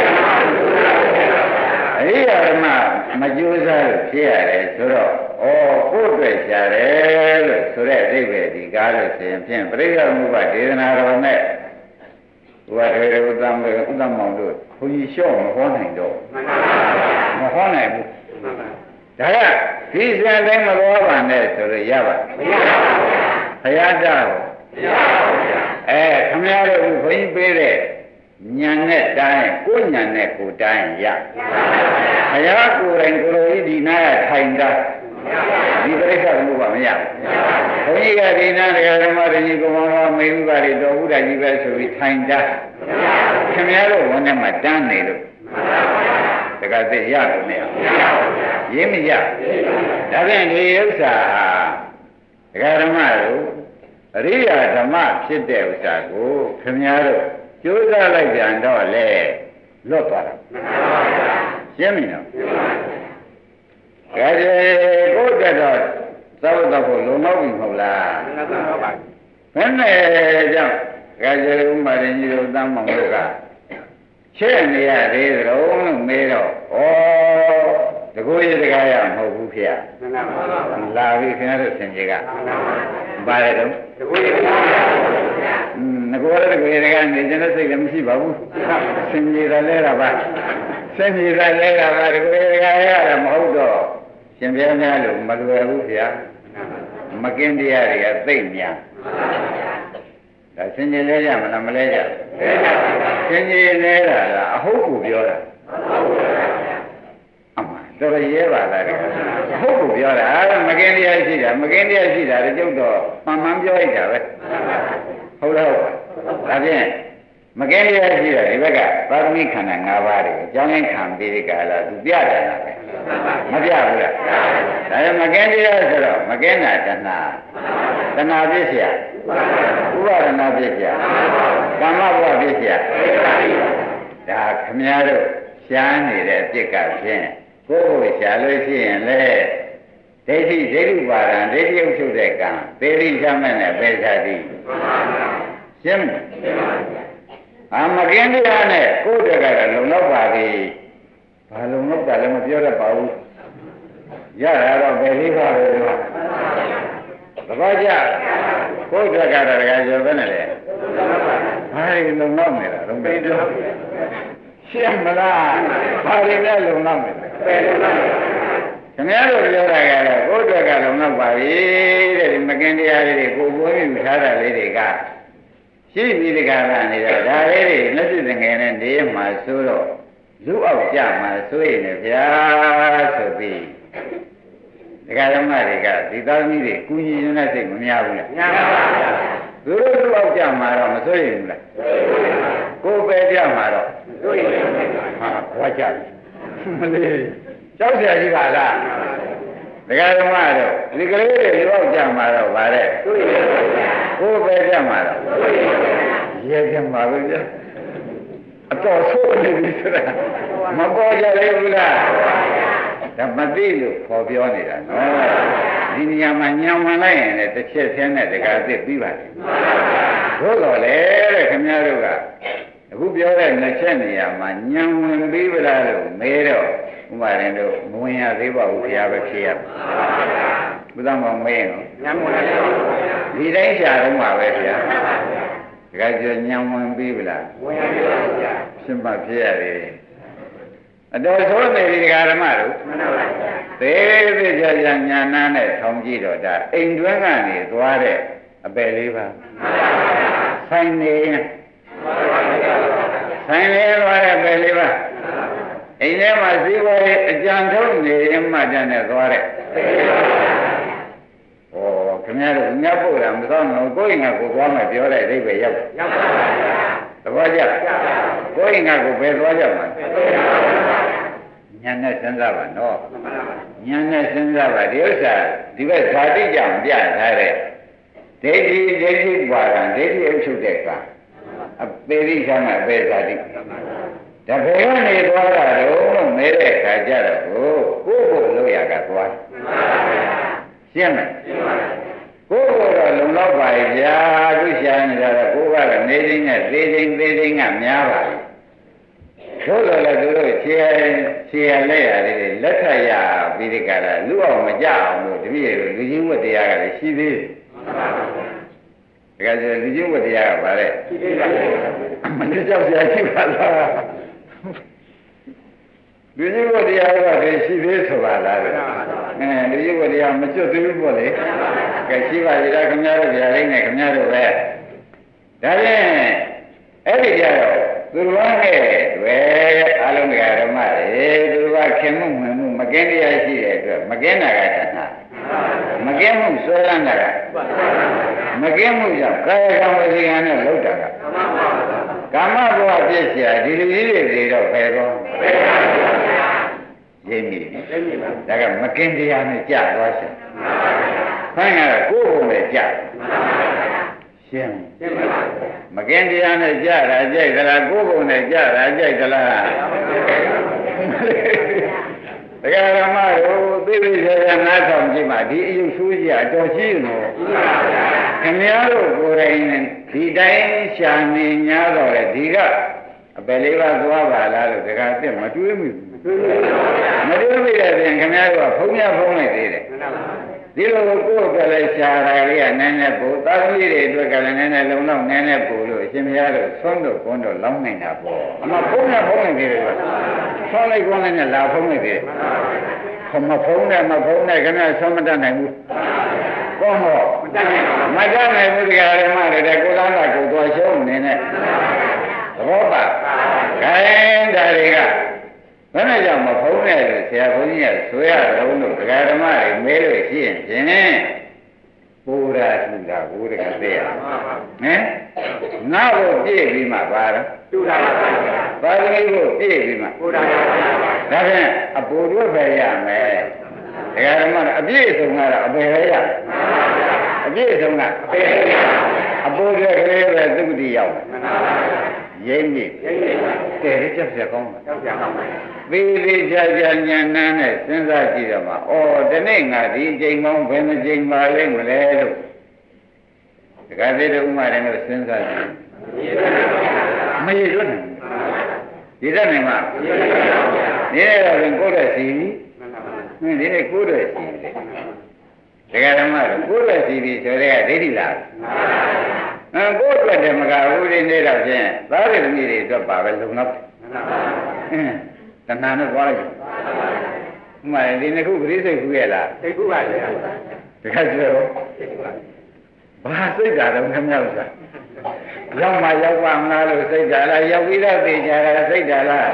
B: အရိယာဓမ္မမကြိုးစားလို့ဖြစ်ရတယ်ဆိုတော့ကိုယ့်အတွက်ရှားတယ်လို့ဆိုတဲ့အဓိပ္ပာယ်ဒီကားလို့ဆိုရင်ဖြင့်ပရိစ္ဆေသမုပ္ပါဒေသနာတော်နဲ့ဘုရားထေရဥဒ္ဒမောင်တို့ဘုန်းကြီးလျှော့မဟောနိုင်တော့မဟောနိုင်ဘူးဒါကဒီစံတိုင်းမတော်ပါနဲ့ဆိုလို့ရပါမရပါဘူးဘုရားကြောက်မရပါဘူးခင်ဗျားတို့ဘုန်းကြီးပေးတဲ့ညာနဲ့တိုင်းကိုညာနဲ့ကိုတိုင်းရဘုရားကိုယ်တိုင်ကိုလိုဤဒီနာကထိုင်တာဒီပြိဿသမုပ္ပါမရဘူးဘုန်းကြီးကဒီနာတရားဓမ္မတကြီးကိုမောင်မေဥပါရီတော်ဘုရားကြီးပဲဆိုပြီးထိုင်တာခင်ဗျားတို့ဝန်ထဲမှာတန်းနေလို့တကယ်သိရလို့မရဘူးရေးမရဒါဖြင့်ဒီဥစ္စာဟာဒကာဓမ္မတို့အရိယာဓမ္မဖြစ်တဲ့ဥစ္စာကိုခင်ဗျားတို့ကျိုးစားလိုက်ပြန်တော့လေလွတ်သွားတာရှင်းပြီနော်ဒါကြကိုယ်ကတော့သဘောတော့လုံလောက်ပြီမဟုတ်လားဘယ်နဲ့ကြောင့်ဒါကြဥမာရင်ကြီးတို့တမ်းမောင်တို့ကရှင်းနေရသေးသလုံးလို့မေးတော့တကူရတကားရမဟုတ်ဘူးဖေ။လာပြီခင်ဗျားတို့သင်ကြီးကပါတယ်တော့တကူရတကားငကိုရတကူရတကားနေကျွန်တော်စိတ်လည်းမရှိပါဘူး။သင်ကြီးကလဲတာပါ။သင်ကြီးကလဲတာပါတကူရတကားရတာမဟုတ်တော့ရှင်ပြင်းများလို့မလွယ်ဘူးဖေ။မကင်းတရားတွေကသိမ့်များ။ဒါသင်ကြီးလဲကြမလားမလဲကြ။လဲကြပါဘူး။သင်ကြီးလဲတာကအဟုတ်ကိုပြောတာ။တော်ရဲပါလားဟုတ်ကိုပြောတာမကင်းတရားရှိတာမကင်းတရားရှိတာကျုပ်တော့မှန်ပြောလိုက်တာပဲဟုတ်လားဒါဖြင့်မကင်းတရားရှိတာဒီဘက်ကပါရမီခန္ဓာ၅ပါးတွေအကြောင်းရင်းခံပြီးဒီကလာသူပြတယ်လားမပြဘူးလားဒါပေမဲ့မကင်းတရားဆိုတော့မကင်းတာတဏှာပြည့်เสียဥပါဒနာပြည့်เสียကာမဘဝပြည့်เสียဒါခမည်းတော်ရှားနေတဲ့အပြစ်ကဖြင့်ကိုယ်ကိုရှားလို့ရှိရင်လေဒိဋ္ဌိပါဒံဒိဋ္ဌိဥချုပ်တဲ့ကံသေရိချမဲ့နဲ့ပဲချသည်ရှင်းမကင်းတရားနဲ့ကိုယ်တက်ကလုံလောက်ပါပြီဘာလုံလောက်တာလည်းမပြောတတ်ပါဘူးရတာတော့ဘယ်လေးပါပဲတော့သဘောကျကိုယ်တက်ကတော့တကယ်ပြောပဲနဲ့လေဘာတွေလုံလောက်နေတာတော့မင်းတို့ရှင်းမလားဘာတွေလဲလုံလောက်နေတာပဲလုံလောက်ခင်ဗျားတို့ပြောတာကတော့ကိုယ်တက်ကလုံလောက်ပါပြီတဲ့ဒီမကင်းတရားတွေကိုယ်ပေါ်ပြီးထားတာလေးတွေကရှိပြီးဒီကရနေတာဒါလေးတွေလက်ရှိငယ်နဲ့နေမှာဆိုတော့လူအောက်ကြမှာဆိုရင်လည်းဗျာဆိုပြီးဒကာဓမ္မတွေကဒီသားသမီးတွေကုညီနေတဲ့စိတ်မများဘူးလားများပါဘူးသူတို့လူအောက်ကြမှာတော့မဆိုရင်ဘူးလားကိုယ်ပဲကြမှာတော့ဆိုရင်ဟာဘွားကြမလေးကြောက်เสียရှိပါလားဒကာဓမ္မတို့ဒီကလေးတွေလူအောက်ကြမှာတော့ဗါတဲ့ဆိုရင်ကိုယ်ပဲကြမှာတော့ရဲကြမှာပဲဗျာအတော်ဆိုးနေပြီဆိုတာမပေါ်ကြလေဘူးလားဒါမသိလို့ခေါ်ပြောနေတာနော်ဒီနေရာမှာညံဝင်လိုက်ရင်လည်းတစ်ချက်ဆင်းနဲ့တကားသိပြီးပါတယ်သို့တော်လေတဲ့ခင်ဗျားတို့ကအခုပြောတဲ့နှစ်ချက်နေရာမှာညံဝင်ပြီးဗလားလို့မေးတော့ဥမာရင်တို့မဝင်ရသေးပါဘူးဘုရားပဲဖြေရမှာဘုရားမောင်မေးရင်ညံဝင်ဒီတိုင်းရှာတော့မှာပဲဗျာတကယ်ကျညံဝင်ပြီးဗလားဝင်ရပါဘူးဗျာရှင်းပါဖြစ်ရတယ်အတော်ဆိုးနေဒီဓမ္မတို့သေးသေးချာချာညာနာနဲ့ထောင်ကြည့်တော့ဒါအိမ်တွင်းကနေသွားတဲ့အပယ်လေးပါဆိုင်နေဆိုင်နေသွားတဲ့အပယ်လေးပါအိမ်ထဲမှာဇီဝရေးအကြံထုတ်နေမှတန်းနဲ့သွားတဲ့ဩခင်ဗျားတို့ညပို့တာမသောတော့ကိုယ့်ရင်ကကိုသွားမှပြောတဲ့အဓိပ္ပာယ်ရောက်ပါသဘောကျကိုယ့်ရင်ကကိုဘယ်သွားကြမှာညာနဲ့စဉ်းစားပါနော်ညာနဲ့စဉ်းစားပါဒီဥစ္စာဒီဘက်ဇာတိကြောင့်ပြထားတဲ့ဒိဋ္ဌိပွားတာဒိဋ္ဌိအုပ်ချုပ်တဲ့ကအပေရိသနာပဲဇာတိဒါဘယ်ကနေသွားတာတော့မဲတဲ့ခါကြတော့ကိုယ်လို့ရကသွားရှင်းမလားကိုယ်ကတော့လုံလောက်ပါရဲ့ဗျာသူရှာနေတာကကိုယ်ကတော့နေချင်းနဲ့သေးချင်းကများပါလေသို့တော်လည်းသူတို့ခြေရလက်ရတယ်လက်ထပ်ရပြီးဒီကရာလူအောင်မကြအောင်လို့တပည့်တို့လူကြီးဝတ်တရားကလည်းရှိသေးတယ်။ဒါကြလူကြီးဝတ်တရားကဗါတဲ့ရှိသေးပါဘူး။မင်းကြောက်ကြရှိပါလား။လူကြီးဝတ်တရားကလည်းရှိသေးဆိုပါလား။လူကြီးဝတ်တရားမကျွတ်သေးဘူးပေါ့လေ။ကဲရှိပါသေးလားခင်ဗျားတို့ဗျာလေးနဲ့ခင်ဗျားတို့ပဲ။ဒါဖြင့်အဲ့ဒီကြတော့သူတော်ရဲ့တွေ့အလုံးကဓမ္မတွေသူကခင်မှုမှန်မှုမကင်းတရားရှိတဲ့အတွက်မကင်းတာကတဏှာမကင်းမှုဆွဲလန်းတာကမကင်းမှုကြောင့်ကာယကံဝစီကံနဲ့လောက်တာကကာမဘဝပြည့်စရာဒီလူကြီးတွေတော့ဖယ်တော့ရင်းမိဒါကမကင်းတရားနဲ့ကြာသွားရှင်ခိုင်းရတာကိုယ်ပုံနဲ့ကြာရှင်းမကင်းတရားနဲ့ကြတာကြိုက်သလားကိုယ်ပုံနဲ့ကြတာကြိုက်သလားတရားဓမ္မတို့သိသိချာချာနားထောင်ကြည့်မှဒီအယုဆိုးကြီးအတော်ရှိလို့ခင်ဗျားတို့ကိုယ်တိုင်ဒီတိုင်းရှာနေ냐တော့လေဒီကအပယ်လေးပါသွားပါလားလို့တခါအစ်မတွေးမိဘူးမတွေးမိတဲ့ပြင်ခင်ဗျားတို့ကဖုံးလိုက်သေးတယ်ဒီလိုကိုယ်ကလည်းရှားတာလေးကနည်းနည်းပို့သာသမီတွေအတွက်ကလည်းနည်းနည်းလုံလောက်နည်းနည်းပို့လို့အရှင်ဘုရားတို့ဆွမ်းတို့ကွန်းတို့လောင်းနိုင်တာပေါ့အမဖုံးနေသေးတယ်ကွာဆွမ်းလိုက်ကွန်းလိုက်နဲ့လာဖုံးနေသေးတယ်မဖုံးနဲ့ခင်ဗျာဆွမ်းမတတ်နိုင်ဘူးကောင်းတော့မတတ်နိုင်ဘူးဒီကရမတွေကိုလာတာကိုသွားရှုံးနေနဲ့သဘောပါခိုင်းတာတွေကဘယ်နဲ့ကြောင့်မဖုံးနဲ့လို့ဆရာဘုန်းကြီးကဆိုရတော့လို့တရားဓမ္မတွေမဲလို့ရှိရင်ဖြင့်ပူရာထူတာဘုရားသိရဟမ်ငါ့ကိုပြည့်ပြီးမှပါတော့ထူတာပါဠိကိုပြည့်ပြီးမှပူတာဒါဖြင့်အပူတို့ပဲရမယ်တရားဓမ္မအပြည့်စုံကတော့အပေပဲရအပြည့်စုံကအပူတွေကလေးပဲသုတိရောက်ရင်းမြစ်ကဲကြောက်ကြကောင်းပါသေးသေးချာချာဉာဏ်နဲ့စဉ်းစားကြည့်တော့မှဩဒီနေ့ငါဒီအချိန်ကောင်းဘယ်နှချိန်ပါလိမ့်မလဲလို့ကတိတုံးမှလည်းလို့စဉ်းစားတယ်မရတော့ဒီတဲ့နေမှာဒီနေ့တော့ကိုယ်ရဲ့စီဒီနေ့ကိုယ်ရဲ့စီတယ်ဒကာဓမ္မကိုယ်ရဲ့စီပြီးဆိုတဲ့ကဒိဋ္ဌိလားကိုယ်အတွက်တည်းမကဘူးဒီနေ့တော့ဖြင့်သားရသမီးတွေအတွက်ပါပဲလုံလောက်တဏှာနဲ့သွားလိုက်ဥမာဒီနှစ်ခုပရိစိတ်ခုရဲ့လားစိတ်ခုပါလေတခါကျတော့ဘာစိတ်ဓာတ်တော့ခမောက်စားရောက်မှရောက်ပါမလားလို့စိတ်ဓာတ်လားရောက်ပြီးတော့သိကြတာစိတ်ဓာတ်လား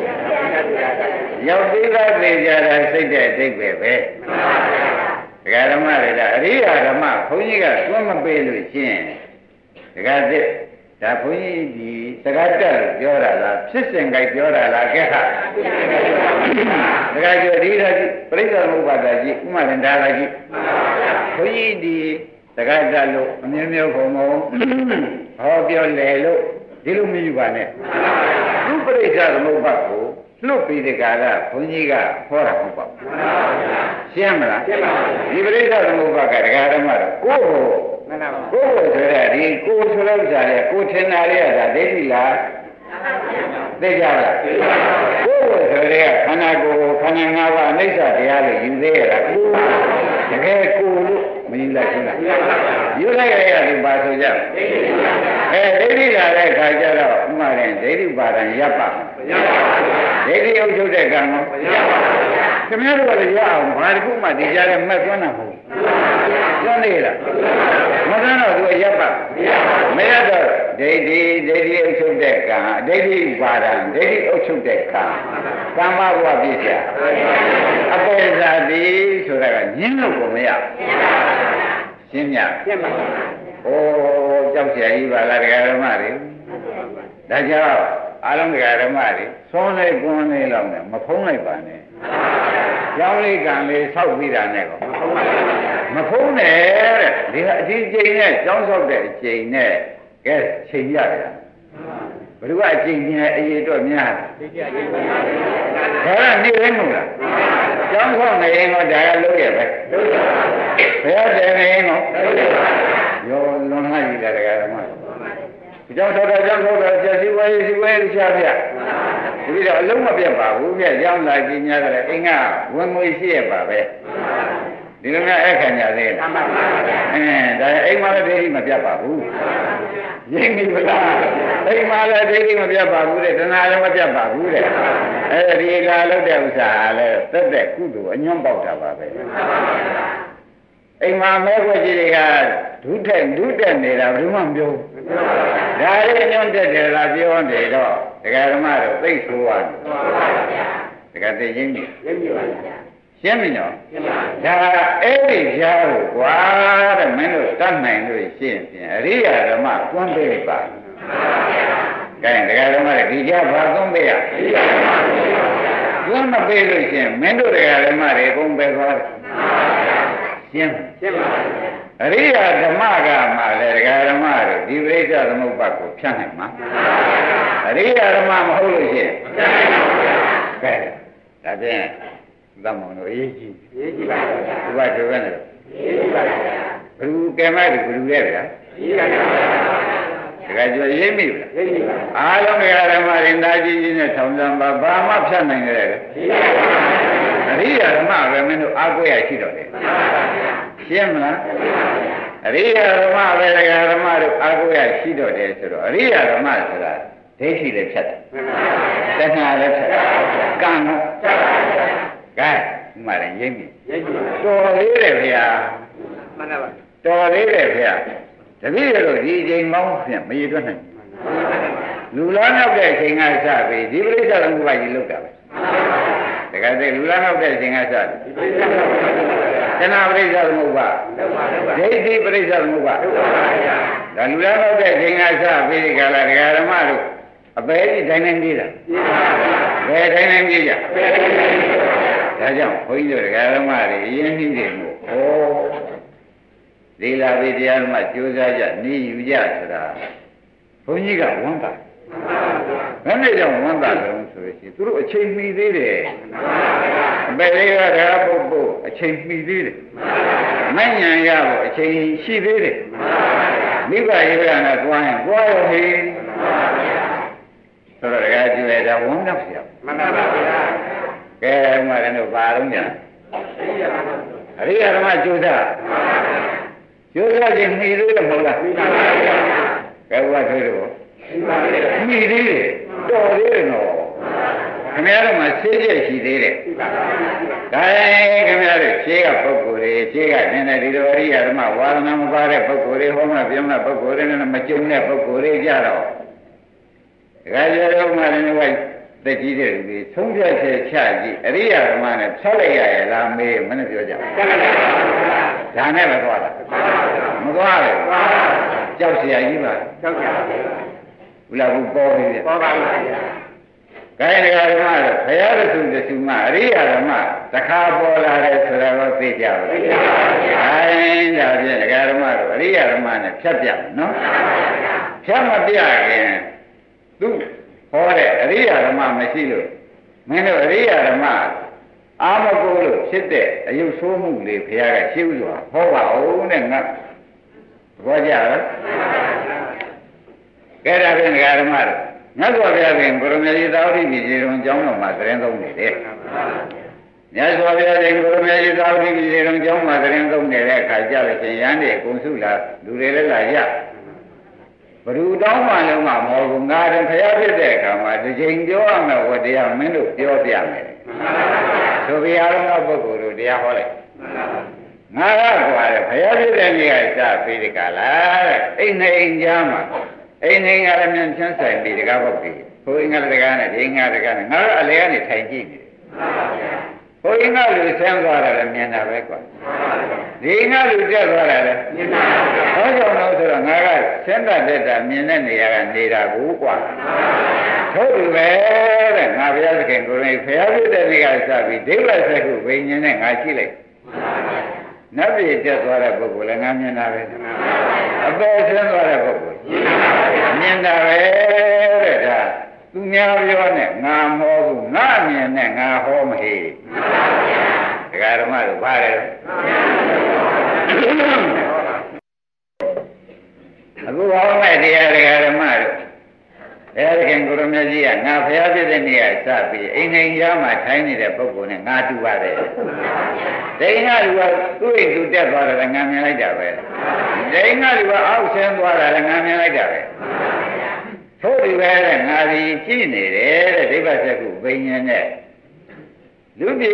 B: ရောက်ပြီးတော့သိကြတာစိတ်တဲ့အတိတ်ပဲဒကာဓမ္မတွေကအရိယာဓမ္မဘုန်းကြီးကသွမ်းမပေးလို့ရှင်းဒကာသစ်ဒါဘုန်းကြီးဒီစကားတက်လို့ပြောတာလားဖြစ်စဉ်ကြိုက်ပြောတာလားကဲဟာဒကာကျော်ဒီဓာတ်ပြိဿသမုပ္ပါဒကြီးဥမာရင်ဒါလာကြီးဘုန်းကြီးဒီစကားတက်လို့အမျိုးမျိုးဘုံဘုံဟောပြောလေလို့ဒီလိုမယူပါနဲ့သူပြိဿသမုပ္ပါဒကိုလွတ်ပြီးဒီကာလဘုန်းကြီးကဟောတာမဟုတ်ပါဘူးရှင်းမလားရှင်းပါပြီဒီပြိဿသမုပ္ပါဒကဒကာဓမ္မတော့ကိုယ်ဆိုတဲ့ဒီကိုယ်ဆိုလို့စားတယ်ကိုယ်ထင်တာလေးကဒါဒိဋ္ဌိလားသိကြလားကိုယ်ဆိုတဲ့ခန္ဓာကိုယ်ခန္ဓာ၅ပါးအနိစ္စတရားလို့ယူသေးရတာကိုယ်တကယ်ကိုယ်လို့မယူလိုက်ဘူးလားယူလိုက်ရတဲ့ပါဆိုကြဒိဋ္ဌိလာတဲ့ခါကျတော့ဥမာရင်ဒိဋ္ဌိပါဒံရပ်ပါဒိဋ္ဌိအုပ်ချုပ်တဲ့ကံကိုခင်ဗျားတို့ကလည်းရအောင်ဘာတစ်ခုမှဒီကြားထဲမှတ်သွန်းတာမဟုတ်ဘူးသွန်းနေလားမသွန်းတော့သူရပ်ပါမရတော့ဒိဋ္ဌိအုပ်ချုပ်တဲ့ကံဒိဋ္ဌိပါဒံဒိဋ္ဌိအုပ်ချုပ်တဲ့ကံကမ္မဘဝပြည့်စရာအပေဇာတိဆိုတာကညင်းလို့ကိုမရရှင်းမြရှင်းပါဩကြောက်เสียကြီးပါလားဒကာဓမ္မတွေဒါကြောင့်အားလုံးဒကာဓမ္မတွေသွန်းလိုက်ကွန်းလေးလောက်နဲ့မဖုံးလိုက်ပါနဲ့ကြောင်းလေးကံလေးဆောက်ပြီးတာနဲ့ကောမဖုံးနဲ့တဲ့ဒီကအကြီးချိန်နဲ့ကြောင်းဆောက်တဲ့အချိန်နဲ့ကဲချိန်ရတယ်ဘယ်သူကအချိန်ချင်းအရေးတော့များဒါကနေရမို့လားကြောင်းဆောက်နေရင်တော့ဒါကလုံးရပဲဘယ်ရတယ်နေရင်တော့ရောလွန်လာပြီလားဒကာဓမ္မကြောင်းဆောက်တာကြောင်းဆောက်တာဆက်စီဝဲရှားပြဒီတော့အလုံးမပြတ်ပါဘူးပြကြောင်းလာကြည့်များတယ်အင်းကဝင်ငွေရှိရပါပဲဒီလိုများအခန့်ညာသေးလားဒါအိမ်မှာလည်းဒိဋ္ဌိမပြတ်ပါဘူးရင်းပြီဗလားအိမ်မှာလည်းဒိဋ္ဌိမပြတ်ပါဘူးတဲ့တဏှာလည်းမပြတ်ပါဘူးတဲ့အဲဒီကလောက်တဲ့ဥစ္စာလည်းသက်သက်ကုသိုလ်အညွန့်ပေါက်တာပါပဲအိမ်မှာမဲခွက်ကြီးတွေကဒုတက်နေတာဘယ်မှမပြောဒါလေးညွန့်တက်တယ်လားပြောနေတော့ဒကာဓမ္မတို့သိဆိုရတယ်ဒကာသိချင်းကြီးရှင်းပြီနော်ဒါအဲ့ဒီကြားကိုကွာတဲ့မင်းတို့တတ်နိုင်လို့ရှင်းဖြင့်အရိယာဓမ္မကွန်းပေးပါကဲဒကာဓမ္မတွေဒီကြားဘာကွန်းပေးရကွန်းမပေးလို့ရှင်းမင်းတို့ဒကာဓမ္မတွေကွန်းပေးသွားရှင်းပါအရိယာဓမ္မကမှလည်းဒကာဓမ္မတို့ဒီပြိဿသမုပ္ပါဒကိုဖြတ်နိုင်မှာအရိယာဓမ္မမဟုတ်လို့ရှင်းကဲဒါဖြင့်သမုံတို့အရေးကြီးပါဘုရားတို့ပဲနဲ့ဘယ်သူကဲမတူဘယ်သူလဲဗျာတခါကျော်ရေးမိလားအားလုံးဓမ္မတွေနာကြည့်ခြင်းနဲ့ထောင်စံပါဘာမှဖြတ်နိုင်ကြတယ်အရိယာဓမ္မပဲမင်းတို့အားကိုးရရှိတော့တယ်ရှင်းမလားအရိယာဓမ္မပဲဓမ္မတို့အားကိုးရရှိတော့တယ်ဆိုတော့အရိယာဓမ္မဆိုတာဒိဋ္ဌိလည်းဖြတ်တယ်တဏှာလည်းဖြတ်တယ်ကံလည်းဖြတ်တယ်ကဲဥမာရင်ရိပ်ပြီတော်သေးတယ်ဗျာမှန်ပါပါတော်သေးတယ်ဗျာတပည့်တို့ဒီအချိန်မောင်းဖြင့်မရတွက်နိုင်လူလားနောက်တဲ့အချိန်ကစပြီးဒီပြိဿသမုပ္ပါဒ်ကြီးလောက်တာပဲတကယ်တည်းလူလားနောက်တဲ့အချိန်ကစပြီးတဏှာပြိဿသမုပ္ပါဒ်ဒိဋ္ဌိပြိဿသမုပ္ပါဒ်ဒါလူလားနောက်တဲ့အချိန်ကစပြီးဒီကလာဒကာဓမ္မတို့အပေကြီးတိုင်းတိုင်းပြေးတာဘယ်တိုင်းတိုင်းပြေးကြဒါကြောင့်ဘုန်းကြီးတို့ဓမ္မတွေအရင်ကြီးတယ်မို့ဒီလာပြီတရားဓမ္မကြိုးစားကြနေယူကြဆိုတာဘုန်းကြီးကဝမ်းသာဘယ်နဲ့ကြောင့်ဝမ်းသာတယ်ဆိုလို့ရှိရင်သူတို့အချိန်မီသေးတယ်အပေလေးကဓာတ်ပုတ်ပုတ်အချိန်မီသေးတယ်မဉ္ဇဉ်ရဖို့အချိန်ရှိသေးတယ်မိဘရေကနဲ့တွားရင်တွားရောဟေးဆိုတော့တကယ်ကြည့်ရတာဝမ်းမြောက်เสียမှန်ပါဗျာကဲမှလည်းတော့ပါတော့ညာအရိယဓမ္မကျိုးစားကျိုးစားခြင်းမိသေးတယ်မဟုတ်လားမှန်ပါဗျာကဲဘုရားတွေ့တော့မိသေးတယ်တော်သေးတယ်နော်ခင်ဗျားတို့မှာဆေးချက်ရှိသေးတယ်ဒါရင်ခင်ဗျားတို့ရှေးကပုဂ္ဂိုလ်တွေရှေးကနည်းနည်းဒီလိုအရိယဓမ္မဝါဒနာမပါတဲ့ပုဂ္ဂိုလ်တွေဟောမှပြောမှပုဂ္ဂိုလ်တွေနဲ့မကြုံတဲ့ပုဂ္ဂိုလ်တွေကြတော့ဒါကြတော့မှလည်းဝိုက်သက်ကြီးတဲ့လူတွေသုံးပြချက်ချကြည့်အရိယဓမ္မနဲ့ဖြတ်လိုက်ရရဲ့လားမေးမနဲ့ပြောကြဘူးဒါနဲ့ပဲသွားတာမသွားဘူးကြောက်เสียကြီးပါကြောက်ကြပါဘူးလားဘူးပေါ်နေတယ်ပေါ်ပါဘူးဂိုင်းဓမ္မတော့ဘုရားရစုတစုမှအရိယဓမ္မတခါပေါ်လာတယ်ဆိုတာတော့သိကြပါဘူး။ဂိုင်းဒါဖြင့်ဒကာဓမ္မတို့အရိယဓမ္မနဲ့ဖြတ်ပြနော်။ဖြတ်မပြခင်သူဟောတဲ့အရိယဓမ္မမရှိလို့မင်းတို့အရိယဓမ္မအာမကိုလို့ဖြစ်တဲ့အယုဆိုးမှုလေးဘုရားကရှင်းဥစွာဟောပါဦးနဲ့ငါဘောကြလား။ကဲဒါဖြင့်ဒကာဓမ္မတို့မြတ်စွာဘုရားရှင်ကိုရမေကြီးသာဝတိပြည်ခြေတော်ကျောင်းတော်မှာသတင်းသုံးနေတယ်။မြတ်စွာဘုရားရှင်ကိုရမေကြီးသာဝတိပြည်ခြေတော်ကျောင်းမှာသတင်းသုံးနေတဲ့အခါကျလို့ရှင်ရန်တွေအကုန်စုလာလူတွေလည်းလာရ။ဘ누구တောင်းမှလုံးမမဟုတ်ဘူးငါတည်းဘုရားဖြစ်တဲ့အခါမှာဒီချိန်ပြောရမယ်ဝတရားမင်းတို့ပြောပြမယ်။ဆိုဘုရားတော်ပုဂ္ဂိုလ်တို့တရားဟောလိုက်။ငါကကွာတယ်ဘုရားဖြစ်တဲ့နေ့ကစပြီးဒီကလာတဲ့အိမ်နဲ့အိမ်ကြားမှာအိမ်ငယ်ကလည်းမြန်ချမ်းဆိုင်ပြီးတကားပုတ်ပြီးဟိုအင်္ဂါတကားနဲ့ဒီအင်္ဂါတကားနဲ့ငါတို့အလဲကနေထိုင်ကြည့်နေတယ်ဟိုအင်္ဂါလူဆင်းသွားတာလည်းမြင်တာပဲကွာဒီအင်္ဂါလူတက်သွားတာလည်းမြင်တာဟောကြောင့်လို့ဆိုတော့ငါကဆင်းတတ်တဲ့တာမြင်တဲ့နေရာကနေတာကိုကွာဟုတ်ပြီပဲတဲ့ငါဘုရားသခင်ကိုယ်တိုင်ဘုရားဖြစ်တဲ့နေ့ကစပြီးဒိဗ္ဗစက္ခုဘိညာဉ်နဲ့ငါကြည့်လိုက်နတ်ပြည်တက်သွားတဲ့ပုဂ္ဂိုလ်လည်းငါမြင်တာပဲအပေဆင်းသွားတဲ့ပုဂ္ဂိုလ်မြင်တာပဲတဲ့ဒါသူများပြောနဲ့ငါမဟောဘူးငါမြင်နဲ့ငါဟောမဟေးဒကာဓမ္မတို့ပါတယ်အခုဟောမဲ့တရားဒကာဓမ္မတို့အဲဒီခင်ကိုရမကြီးကငါဖျားဖြစ်တဲ့နေရာစပြီးအိမ်ငယ်မှာထိုင်နေတဲ့ပုဂ္ဂိုလ်နဲ့ငါတူပါတယ်ဒိဋ္ဌိကလူကသူ့အိမ်သူတက်သွားတယ်ငါမြင်လိုက်တာပဲဒိဋ္ဌိကလူကအောက်ဆင်းသွားတာလည်းငါမြင်လိုက်တာပဲထို့ဒီပဲတဲ့ငါဒီကြည့်နေတယ်တဲ့ဒိဗ္ဗစက္ခုဘိညာဉ်နဲ့လူပြေ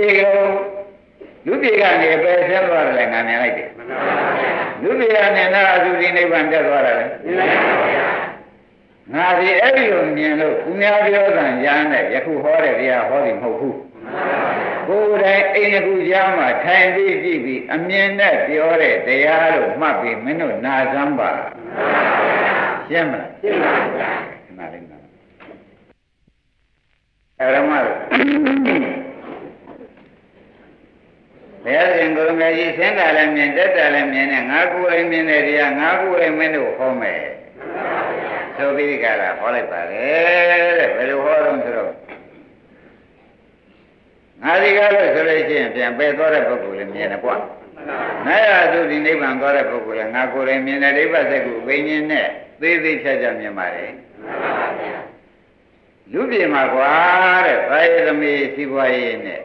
B: ကနေပဲဆင်းသွားတယ်လည်းငါမြင်လိုက်တယ်လူပြေကနေနာအသုတိနိဗ္ဗာန်တက်သွားတာလည်းမြင်လိုက်ပါဗျာငါဒီအဲ့ဒီလိုမြင်လို့သူများပြောတာညာနဲ့ယခုဟောတဲ့တရားဟောတယ်မဟုတ်ဘူးကိုယ်တိုင်အိမ်ကူကြားမှာထိုင်ပြီးကြည့်ပြီးအမြင်နဲ့ပြောတဲ့တရားလို့မှတ်ပြီးမင်းတို့နာစမ်းပါရှင်းမလားရှင်းပါဗျာနားလည်နာအဲ့ဒါမှဘုရားရှင်ကိုယ်ငယ်ကြီးဆင်းတာလည်းမြင်တက်တာလည်းမြင်နဲ့ငါကိုယ်တိုင်မြင်တဲ့တရားငါကိုယ်တိုင်မင်းတို့ဟောမယ်ဆိုပြီးဒီကလာဟောလိုက်ပါလေတဲ့ဘယ်လိုဟောတော့ဆိုတော့ငါဒီကားလို့ဆိုလို့ရှိရင်ပြန်ပယ်သွားတဲ့ပုဂ္ဂိုလ်လည်းမြင်တယ်ကွာနာရသုဒီနိဗ္ဗာန်သွားတဲ့ပုဂ္ဂိုလ်လည်းငါကိုယ်တိုင်မြင်တဲ့ဒိဗ္ဗစက္ခုဘိညာဉ်နဲ့သေးသေးချာချာမြင်ပါတယ်လူပြေမှာကွာတဲ့သာယသမီးစီးပွားရေးနဲ့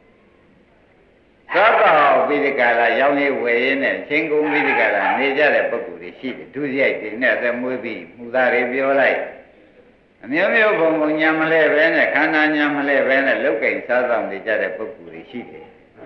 B: သောတောပိဋကလာရောင်းရည်ဝယ်ရင်းနဲ့ချင်းကုန်ပိဋကလာနေကြတဲ့ပုဂ္ဂိုလ်တွေရှိတယ်ဒုစရိုက်တွေနဲ့အသက်မွေးပြီးမူသားတွေပြောလိုက်အမျိုးမျိုးဘုံဘုံညာမလဲပဲနဲ့ခန္ဓာညာမလဲပဲနဲ့လောက်ကင်စားဆောင်နေကြတဲ့ပုဂ္ဂိုလ်တွေရှိတယ်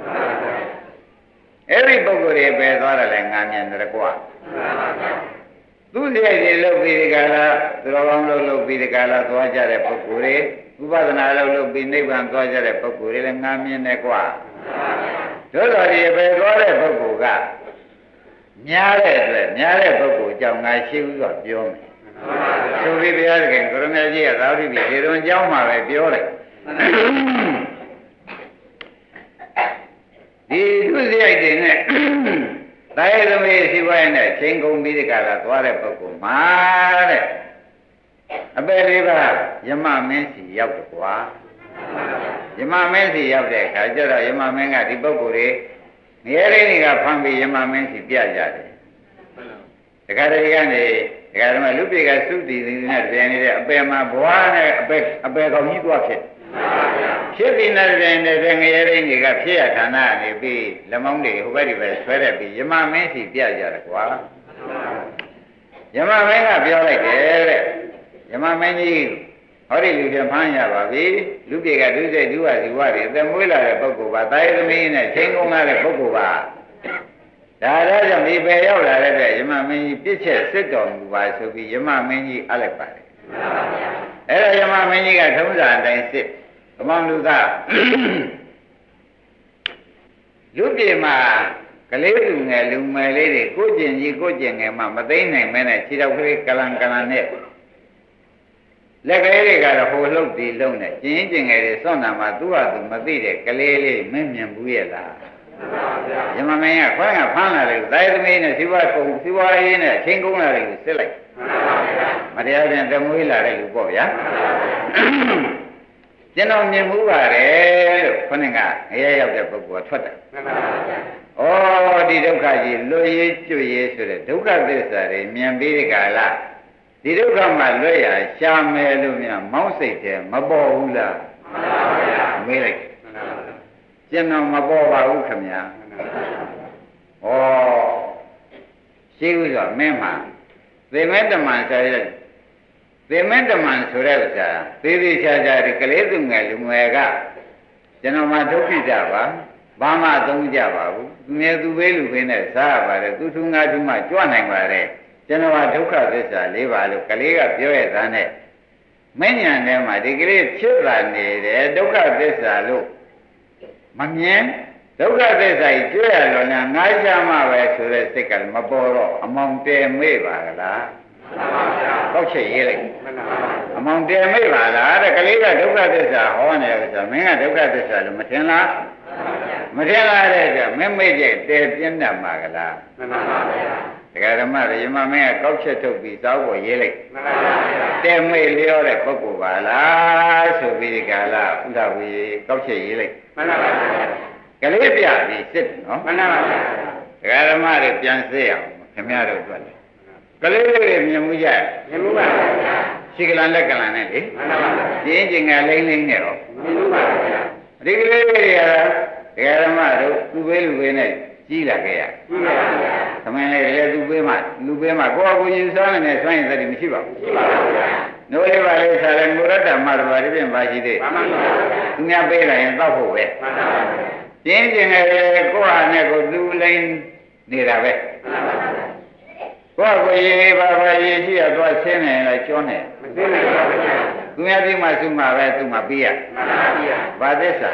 B: အဲ့ဒီပုဂ္ဂိုလ်တွေပဲသွားတယ်လေငါမြင်တယ်ကွာသူစရိုက်တွေလုပ်ပြီးဒီကလာသူတော်ကောင်းလုပ်ပြီးဒီကလာသွားကြတဲ့ပုဂ္ဂိုလ်တွေဥပဒနာလုပ်ပြီးနိဗ္ဗာန်သွားကြတဲ့ပုဂ္ဂိုလ်တွေလည်းငါမြင်တယ်ကွာတို့တော်ဒီပဲသွားတဲ့ပုဂ္ဂိုလ်ကများတဲ့အတွက်များတဲ့ပုဂ္ဂိုလ်ကြောင့်ငါရှိဥစွာပြောမယ်ဆိုပြီးဘုရားသခင်ကိုရမေကြီးကသာဝတိပြည်ခြေတော်ကျောင်းမှာပဲပြောလိုက်ဒီသူစရိုက်တွေနဲ့သာယသမီးစီဝိုင်းနဲ့ချိန်ကုန်ပြီးဒီကလာသွားတဲ့ပုဂ္ဂိုလ်မှာတဲ့အပေလေးပါယမမင်းစီရောက်တယ်ကွာယမမင်းစီရောက်တဲ့အခါကျတော့ယမမင်းကဒီပုဂ္ဂိုလ်တွေနေရာလေးတွေကဖမ်းပြီးယမမင်းစီပြကြတယ်တခါတည်းကနေဒကာဓမ္မလူပြေကသုတိသီနဲ့ပြန်နေတဲ့အပေမှာဘွားနဲ့အပေကောင်ကြီးသွားဖြစ်ဖြစ်ပြီးနဲ့ပြန်နေတဲ့ငရဲရင်းတွေကဖြစ်ရဌာနနေပြီးလက်မောင်းတွေဟိုဘက်ဒီဘက်ဆွဲတဲ့ပြီးယမမင်းစီပြကြတယ်ကွာယမမင်းကပြောလိုက်တယ်တဲ့ယမမင်းကြီးဟောဒီလူပြန်ဖမ်းရပါပြီလူပြေကဒုစိတ်ဒုဝဇီဝတွေအသက်မွေးလာတဲ့ပုဂ္ဂိုလ်ပါတာယသမီးနဲ့ချိန်ကုန်လာတဲ့ပုဂ္ဂိုလ်ပါဒါတော့ကြောင့်ဒီပဲရောက်လာတဲ့ယမမင်းကြီးပြစ်ချက်စစ်တော်မူပါဆိုပြီးယမမင်းကြီးအလိုက်ပါတယ်အဲ့ဒါယမမင်းကြီးကထုံးစံအတိုင်းစစ်အမောင်လူကလူပြေမှာကလေးလူငယ်လူငယ်လေးတွေကိုကျင်ကြီးကိုကျင်ငယ်မှမသိနိုင်မဲနဲ့ခြေတော်ကလေးကလန်ကလန်နဲ့လက်ကလေးတွေကတော့ဟိုလှုပ်ဒီလှုပ်နဲ့ကျင်ကျင်ငယ်တွေစွန့်တာမှသူ့ဟာသူမသိတဲ့ကလေးလေးမင်းမြင်ဘူးရဲ့လားယမမင်းကခွဲကဖမ်းလာတယ်သာယသမီးနဲ့စီဝါကုံစီဝါရေးနဲ့ချင်းကုန်းလာတယ်ကိုစစ်လိုက်မတရားပြန်တမွေးလာတဲ့လူပေါ့ဗျာကျွန်တော်မြင်မှုပါတယ်လို့ခொနကငရဲရောက်တဲ့ပုဂ္ဂိုလ်ကထွက်တယ်ဩဒီဒုက္ခကြီးလွတ်ရေးကျွတ်ရေးဆိုတဲ့ဒုက္ခသစ္စာတွေမြင်ပြီးဒီကလာဒီဒုက္ခမှလွတ်ရရှာမယ်လို့များမောင်းစိတ်တယ်မပေါ်ဘူးလားမေးလိုက်ကျွန်တော်မပေါ်ပါဘူးခင်ဗျာဩရှိဥစွာမင်းမှာသေမဲတမန်ဆိုရသေမဲတမန်ဆိုတဲ့ဥစ္စာသေးသေးချာချာဒီကလေးသူငယ်လူငယ်ကကျွန်တော်မှဒုက္ခိတပါဘာမှသုံးကြပါဘူးသူငယ်သူဘေးလူဘေးနဲ့စားရပါတယ်သူသူငါသူမှကြွနိုင်ပါတယ်ကျွန်တော်ကဒုက္ခသစ္စာ၄ပါးလို့ကလေးကပြောရတဲ့နဲ့မဉ္ဇဉ်ထဲမှာဒီကလေးဖြစ်လာနေတယ်ဒုက္ခသစ္စာလို့မမြင်ဒုက္ခသစ္စာကြီးကျွရလို့နဲ့ငါးချမှပဲဆိုတဲ့စိတ်ကမပေါ်တော့အမောင်တဲမေ့ပါလားမှန်ပါဗျာဟုတ်ချက်ရေးလိုက်အမောင်တဲမေ့ပါလားတဲ့ကလေးကဒုက္ခသစ္စာဟောနေတယ်ဆိုမင်းကဒုက္ခသစ္စာလို့မထင်လားမထင်လားတဲ့ကမင်းမေ့ကြတဲပြင်းတတ်မှာကလားမှန်ပါဗျာဒကာဓမ္မတွေယမမင်းကကောက်ချက်ထုတ်ပြီးသောက်ပေါ်ရေးလိုက်မှန်ပါဗျာတဲမေ့လျောတဲ့ပုဂ္ဂိုလ်ပါလားဆိုပြီးဒီကလာဥဒ္ဒဝေကောက်ချက်ရေးလိုက်မှန်ပါဗျာကလေးပြပြီးစစ်နော်မှန်ပါဗျာဒကာဓမ္မတွေပြန်စစ်အောင်ခင်ဗျားတို့တွေ့တယ်ကလေးလေးတွေမြင်မှုကြမြင်မှုပါဗျာရှိကလန်လက်ကလန်နဲ့လေမှန်ပါဗျာကျင်းကျင်ကလိမ့်လိမ့်နဲ့တော့မြင်မှုပါဗျာဒီကလေးတွေကဒကာဓမ္မတို့သူ့ဘေးလူဘေးနဲ့ကြီးလာခဲ့ရကြီးပါဗျာသမင်လေးလည်းသူ့ဘေးမှာလူဘေးမှာကိုယ့်အကူယူစားနေတဲ့ဆွမ်းရင်သတိမရှိပါဘူးရှိပါဗျာနိုးလေးပါလေးစားတယ်ငုရတ္တမတော်ပါဒီပြင်ပါရှိသေးမှန်ပါဗျာသူများပေးလိုက်ရင်တောက်ဖို့ပဲမှန်ပါဗျာကျင်းကျင်ကလေးကိုယ့်ဟာနဲ့ကိုသူ့လိမ့်နေတာပဲမှန်ပါဗျာကိုယ့်ကိုရေးပါပါရေးရှိရသွားဆင်းနေလားကျွန်းနေမသိနိုင်ပါဘူးသူများပြီးမှသူ့မှာပဲသူ့မှာပြီးရမှန်ပါဗျာဘာသစ္စာ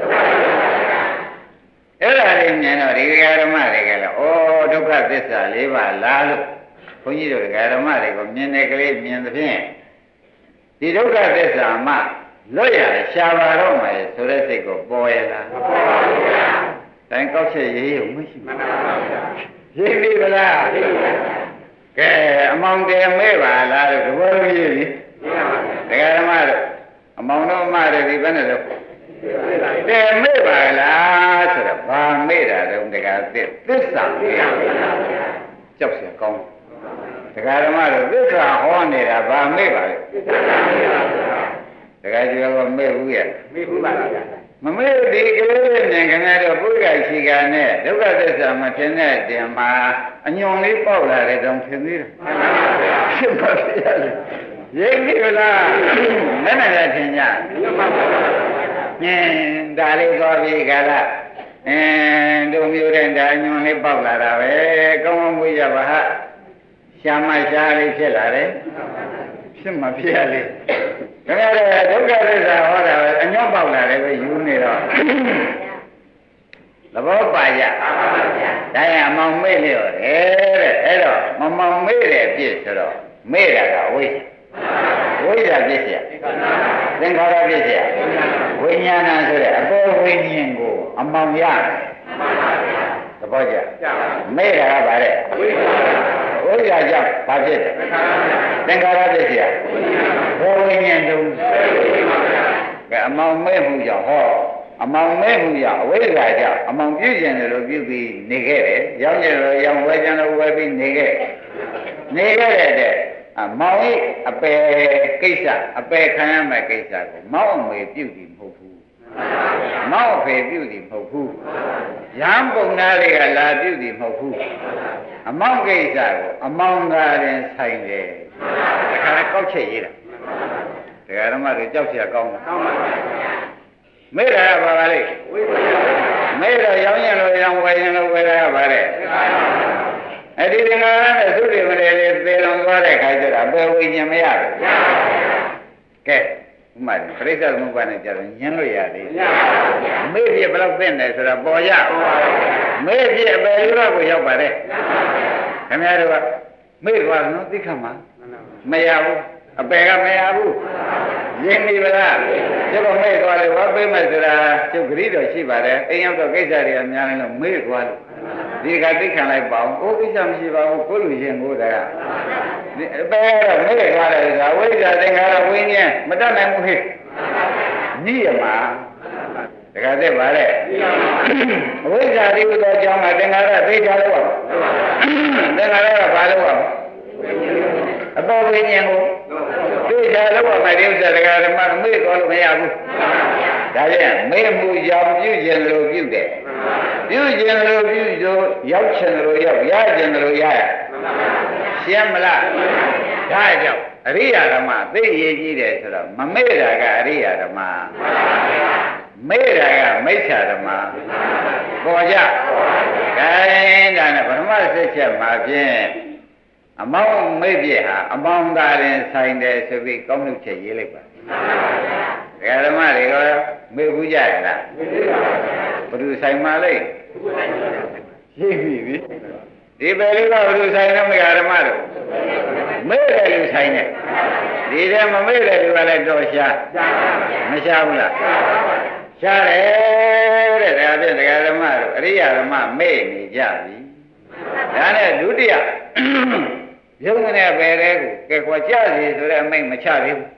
B: အဲ့ဒါလေးမြင်တော့ဒီဓမ္မတွေကလည်းဩဒုက္ခသစ္စာ၄ပါးလားလို့ဘုန်းကြီးတို့ဓမ္မတွေကိုမြင်တဲ့ကလေးမြင်သဖြင့်ဒီဒုက္ခသစ္စာမှလွတ်ရရှားပါတော့မယ်ဆိုတဲ့စိတ်ကိုပေါ်ရလားမပေါ်ပါဘူးဗျာတိုင်းကောက်ချက်ရေးရုံမရှိမှန်ပါဗျာရေးပြီဗလားရေးပါကဲအမောင်တယ်မဲ့ပါလားလို့သဘောလို့ရေးပြီမှန်ပါဗျာဓမ္မတို့အမောင်တို့မတွေဒီဘယ်နဲ့လဲတယ်မေ့ပါလားဆိုတော့ဘာမေ့တာတော့တကားသစ္စာမေ့ကြောက်เสียကောင်းတကားဓမ္မတို့သစ္စာဟောနေတာဘာမေ့ပါလဲတကားကျော်ကမေ့ဘူးရဲ့မေ့ဘူးပါလားမမေ့ဒီကလေးနဲ့ခင်ဗျားတို့ဘုရားရှိခိုးနဲ့ဒုက္ခသစ္စာမထင်တဲ့တင်မှာအညွန်လေးပေါက်လာတဲ့တောင်ထင်သေးတယ်ဖြစ်ပါဗျာရိပ်ပြီလားနဲ့နဲ့ထင်ကြဒါလေးသွားပြီကလားတို့မျိုးတဲ့ဒါညွန်လေးပေါက်လာတာပဲကောင်းကောင်းမွေးကြပါဟာရှာမရှာလေးဖြစ်လာတယ်ဖြစ်မှဖြစ်ရလေဒါကြတဲ့ဒုက္ခသစ္စာဟောတာပဲအညွန့်ပေါက်လာတယ်ပဲယူနေတော့သဘောပါကြဒါရမောင်မေ့လျော့တယ်တဲ့အဲ့တော့မမောင်မေ့တဲ့ပြည့်ဆိုတော့မေ့တာကဝိဝိဇ္ဇာပြည့်เสียသင်္ခါရပြည့်เสียဝိညာဏဆိုတဲ့အပေါ်ဝိညာဉ်ကိုအမောင်ရတယ်သဘောကျမေ့တာကဗါတဲ့ဝိဇ္ဇာကြောင့်ဘာဖြစ်တယ်သင်္ခါရပြည့်เสียဘောဝိညာဉ်တုံးကဲအမောင်မေ့မှုကြောင့်ဟောအမောင်မဲမှုကြောင့်အဝိဇ္ဇာကြောင့်အမောင်ပြုကျင်တယ်လို့ပြုပြီးနေခဲ့တယ်ရောင်းကျင်လို့ရောင်းဝယ်ကျင်လို့ဝယ်ပြီးနေခဲ့တဲ့အမောင်ဤအပယ်ကိစ္စအပယ်ခံရမယ့်ကိစ္စကိုမောင်အမေပြုပြီးမဟုတ်ဘူးမောင်အဖေပြုပြီးမဟုတ်ဘူးရဟန်းပုံနာတွေကလာပြုပြီးမဟုတ်ဘူးအမောင်ကိစ္စကိုအမောင်သာရင်ဆိုင်တယ်ဒါခါလည်းကောက်ချက်ရေးတာတရားဓမ္မတွေကြောက်เสียကောင်းတယ်ကောင်းပါဘူးမေ့တာကဘာပါလဲမေ့တော့ရောင်းရင်လို့ရောင်းဝယ်ရင်လို့ဝယ်တာကဘာလဲအဲ့ဒီငါနဲ့သုတိမရေလေးသေလွန်သွားတဲ့ခါကျတော့ဘယ်ဝိညာဉ်မရဘူးကဲဥမာပြိဿသမုပ္ပါဒ်နဲ့ကြတော့ညင်းလို့ရသေးမေ့ပြဘယ်လောက်သိနေဆိုတော့ပေါ်ရမေ့ပြအပယ်လူတော့ကိုရောက်ပါတယ်ခင်ဗျားတို့ကမေ့သွားနော်သိခါမှာမရဘူးအပယ်ကမရဘူးရင်းနေပါလားကျတော့မေ့သွားတယ်ဘာပေးမယ်ဆိုတာကျုပ်ဂရိတော်ရှိပါတယ်အိမ်ရောက်တော့ကိစ္စတွေကများနေလို့မေ့သွားလို့ဒီကသိခံလိုက်ပါအောင်ကိုကိစ္စမရှိပါဘူးကိုလူချင်းကိုတည်းကအပယ်တော့မေ့သွားတယ်ဆိုတာဝိဇ္ဇာသင်္ခါရဝိညာဉ်မတတ်နိုင်ဘူးဟဲ့ညရမှာတခါတည်းပါလေအဝိဇ္ဇာတိဥသောအကြောင်းကသင်္ခါရသိချလို့ပါသင်္ခါရကဘာလို့ပါအပေါ်ဝိညာဉ်ကိုသိချလို့ပါမယ်ဒီဥစ္စာတရားဓမ္မမေ့သွားလို့မရဘူးဒါဖြင့်မေ့မှုကြောင့်ပြုကျင်လို့ပြုတယ်ပြုကျင်လို့ပြုလို့ရောက်ချင်လို့ရောက်ရကျင်လို့ရရှင်းမလားဒါကြောင့်အရိယာဓမ္မသိရကြီးတယ်ဆိုတော့မမေ့တာကအရိယာဓမ္မမေ့တာကမိစ္ဆာဓမ္မပေါ်ကြခိုင်းတာနဲ့ပထမဆက်ချက်မှာဖြင့်အမောင်းမေ့ပြဟာအမောင်းသားရင်ဆိုင်တယ်ဆိုပြီးကောင်းလို့ချက်ရေးလိုက်ပါဒကာဓမ္မတွေကမေ့ဘူးကြရလားဘုသူဆိုင်မှာလိုက်ရေးပြီဒီပဲလေးကဘုသူဆိုင်တော့ဒကာဓမ္မတို့မေ့တယ်လူဆိုင်တယ်ဒီထဲမမေ့တယ်လူကလည်းတော့ရှားမရှားဘူးလားရှားတယ်တဲ့ဒါဖြင့်ဒကာဓမ္မတို့အရိယာဓမ္မမေ့နေကြပြီဒါနဲ့ဒုတိယရုံနဲ့ပဲတဲ့ကိုကဲခွာကြစီဆိုတဲ့အမိတ်မချသေးဘူး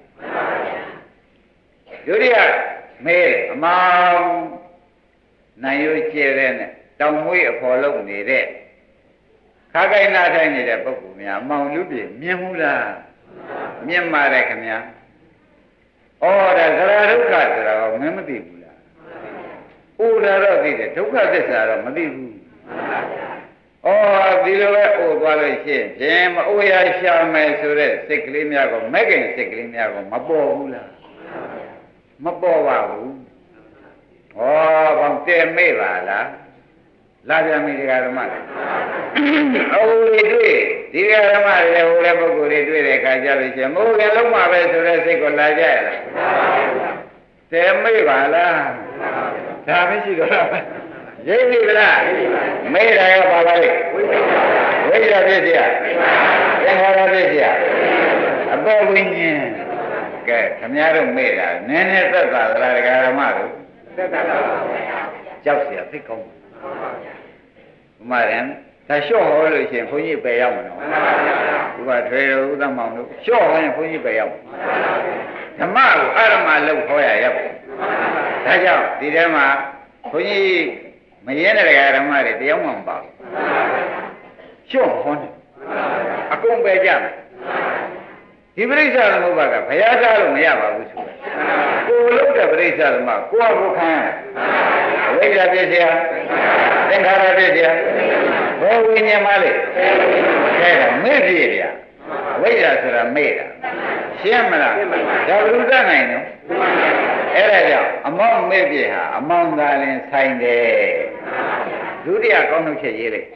B: ဒုတိယမေးအမောင်နိုင်ရွကျဲတဲ့နဲ့တောင်မွေးအဖော်လုံးနေတဲ့ခါကိုင်းနာထိုင်နေတဲ့ပုဂ္ဂိုလ်များအမောင်လူပြည့်မြင်ဘူးလားမြင်ပါတယ်ခင်ဗျာဩဒါသရဒုက္ခဆိုတာကမင်းမသိဘူးလားဥဒါတော့သိတယ်ဒုက္ခသစ္စာတော့မသိဘူးဩဒီလိုပဲအိုသွားလို့ရှိရင်ဖြင့်မအိုရရှာမယ်ဆိုတဲ့စိတ်ကလေးများကမဲ့ခင်စိတ်ကလေးများကမပေါ်ဘူးလားမပေါ်ပါဘူးဩဘောင်တဲမေ့ပါလားလာပြန်ပြီဒီကဓမ္မအိုးတွေ့ဒီကဓမ္မတွေဟိုလည်းပုဂ္ဂိုလ်တွေတွေ့တဲ့အခါကျလို့ရှိရင်မိုးကလုံးမှာပဲဆိုတဲ့စိတ်ကိုလာကြရလားတဲမေ့ပါလားဒါမရှိတော့ရိပ်ပြီလားမေ့တာကပါပါလေဝိဇ္ဇာဖြစ်เสียသင်္ခါရဖြစ်เสียအပေါ်ဝိညာဉ်ကဲခမည်းတော်မေ့တာနည်းနည်းသက်သာသလားဒကာဓမ္မတို့သက်သာပါဘူးကြောက်เสียသိကောင်းဥမာရင်ဒါလျှော့ဟောလို့ရှိရင်ဘုန်းကြီးပယ်ရောက်မှာနော်ဥပထွေဥဒ္ဓမောင်တို့လျှော့ဟောရင်ဘုန်းကြီးပယ်ရောက်ဓမ္မကိုအရမလို့ဟောရရောက်ဒါကြောင့်ဒီထဲမှာဘုန်းကြီးမရင်းတဲ့ဓမ္မတွေတရားမှမပါဘူးလျှော့ဟောတယ်အကုန်ပယ်ကြမယ်ဒီပရိစ္ဆာသမုပ္ပါကဘုရားကြားလို့မရပါဘူးဆိုတာကိုယ်လုံးတဲ့ပရိစ္ဆာသမကိုယ့်အဖို့ခံအဝိဇ္ဇာဖြစ်เสียသင်္ခါရဖြစ်เสียဘောဝိညာဉ်မလေးခဲတာမေ့ပြည့်ဗျာအဝိဇ္ဇာဆိုတာမေ့တာရှင်းမလားဒါဘုရားနိုင်နော်အဲ့ဒါကြောင့်အမောင်းမေ့ပြည့်ဟာအမောင်းသာလင်ဆိုင်တယ်ဒုတိယကောင်းထုတ်ချက်ရေးလိုက်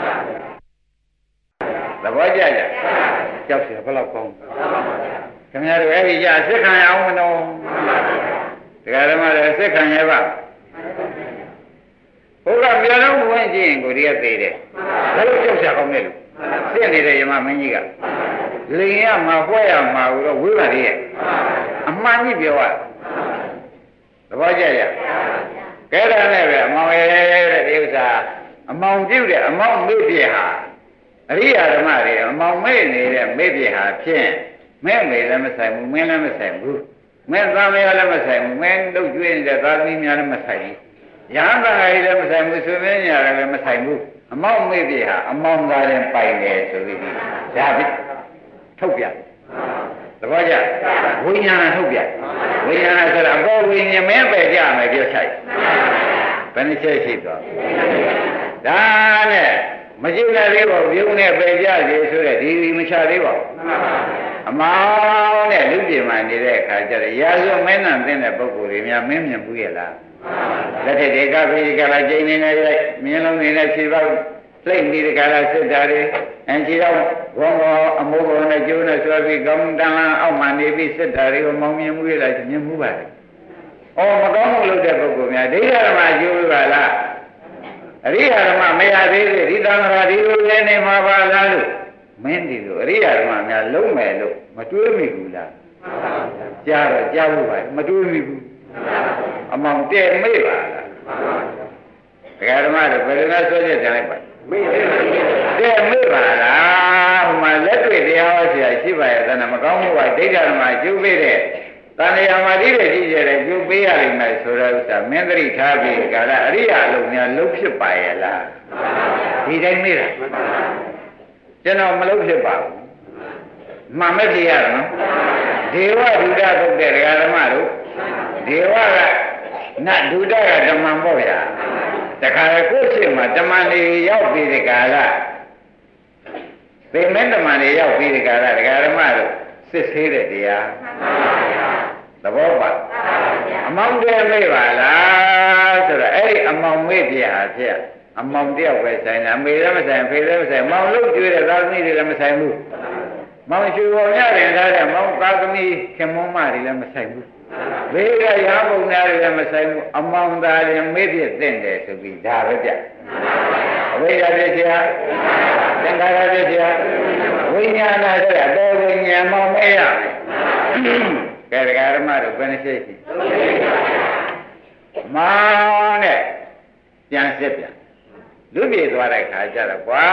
B: သဘောကျကြကြောက်เสียဘယ်လောက်ကောင်းခင်ဗျားတို့အဲ့ဒီကြစစ်ခံရအောင်မလို့ဒကာဓမ္မတွေစစ်ခံရပါဘုရားပြန်လို့ဝင်ကြည့်ရင်ကိုဒီကသေးတယ်ဘယ်လိုကြောက်เสียကောင်းလဲလို့သိနေတဲ့ယမမင်းကြီးကလိန်ရမှာပွဲရမှာတော့ဝိပါရီရဲ့အမှန်ကြီးပြောရသဘောကျကြကဲဒါနဲ့ပဲအမောင်ရဲ့တဲ့ဒီဥစ္စာအမောင်ပြုတ်တဲ့အမောင်မေ့ပြဟာအရိယာဓမ္မတွေအမောင်မေ့နေတဲ့မေ့ပြဟာဖြင့်မဲ့မေလည်းမဆိုင်ဘူးမင်းလည်းမဆိုင်ဘူးမင်းသားမရလည်းမဆိုင်ဘူးမင်းတို့ကျွေးနေတဲ့သားသမီးများလည်းမဆိုင်ဘူးရဟန်းသားကြီးလည်းမဆိုင်ဘူးဆွေမင်းညာလည်းမဆိုင်ဘူးအမောက်မေ့ပြဟာအမောင်းသားရင်ပိုင်တယ်ဆိုပြီးဒါပြီထုတ်ပြသဘောကျဝိညာဏထုတ်ပြဝိညာဏဆိုတာအပေါ်ဝိညာဉ်မဲပဲကြမယ်ပြောချိုက်ဘယ်နှချက်ရှိသွားဒါနဲ့မရှိတဲ့လေးပေါ့ပြုံးနဲ့ပဲကြစီဆိုတဲ့ဒီမချသေးပါဘူးအမောင်းနဲ့လူပြည်မှာနေတဲ့အခါကျတော့ရာဇဝမင်းနံတဲ့ပုဂ္ဂိုလ်တွေများမင်းမြင်ဘူးရဲ့လားလက်ထက်တွေကဖိကလာကျင်းနေနေလိုက်မြင်းလုံးနေနဲ့ဖြေပေါက်လှိမ့်ပြီးတကလားစစ်တာတွေခြေတော့ဝေါမောအမိုးပေါ်နဲ့ကျိုးနဲ့ဆွဲပြီးကောင်းတန်းလန်းအောက်မှနေပြီးစစ်တာတွေကိုမောင်မြင်မှုရဲ့လားမြင်မှုပါလေ။အော်မကောင်းမှုလုပ်တဲ့ပုဂ္ဂိုလ်များဒိဋ္ဌဓမ္မကျိုးပါလားအရိယာဓမ္မမရသေးသေးဒီသံဃာဒီလိုလည်းနေမှာပါလားလို့မင်းဒီလိုအရိယာဓမ္မများလုံးမယ်လို့မတွေးမိဘူးလား။ကြားတော့ကြားဖို့ပါမတွေးမိဘူး။အမောင်တဲ့မေ့ပါလား။ဒကာဓမ္မတို့ဘယ်လိုလဲဆိုကြတယ်လိုက်ပါမေ့တဲ့မေ့ပါလားဟိုမှာလက်တွေ့တရားဟောဆရာရှိပါရဲ့အဲ့ဒါမကောင်းမှုကဒိဋ္ဌဓမ္မကျုပ်ပေးတဲ့တဏှာမာတိတွေကြီးကျယ်တဲ့ကျုပ်ပေးရလိမ့်မယ်ဆိုတော့ဥစ္စာမင်းသတိထားပြီးကာလအရိယာအလုံးများလုံးဖြစ်ပါရဲ့လားဒီတိုင်းမေ့တာကျွန်တော်မလုံးဖြစ်ပါဘူးမှန်မဲ့ပြရနော်ဒေဝဒုဒသုတ်တဲ့ဒကာဓမ္မတို့ဒေဝကနတ်ဒုဒကဓမ္မပေါ့ဗျာတခါကိုယ့်ရှိမှဓမ္မနေရောက်ပြီးဒီကာလသိမင်းဓမ္မနေရောက်ပြီးဒီကာလဒကာဓမ္မတို့စစ်ဆေးတဲ့တရားသဘောပါအမောင်တဲ့မေ့ပါလားဆိုတော့အဲ့ဒီအမောင်မေ့ပြဟာဖြစ်အမောင်တယောက်ပဲဆိုင်တာအမေလည်းမဆိုင်ဖေလည်းမဆိုင်မောင်လုံးကျွေးတဲ့သာသမီတွေလည်းမဆိုင်ဘူးမောင်ချူပေါ်ရတယ်ထားတဲ့မောင်သာသမီခင်မုံမတွေလည်းမဆိုင်ဘူးဘေးကရာပုံများတွေလည်းမဆိုင်ဘူးအမောင်သားရင်မေ့ပြတဲ့တယ်ဆိုပြီးဒါပဲပြအဝိဇ္ဇာပြည့်ချာသင်္ခါရပြည့်ချာဝိညာဏဆိုတာတော်ဝိညာဉ်မောင်မေ့ရကဲဒကာဓမ္မတို့ဘယ်နှရှိရှိမောင်နဲ့ပြန်စစ်ပြန်လူပြေသွားတဲ့ခါကျတော့ကွာ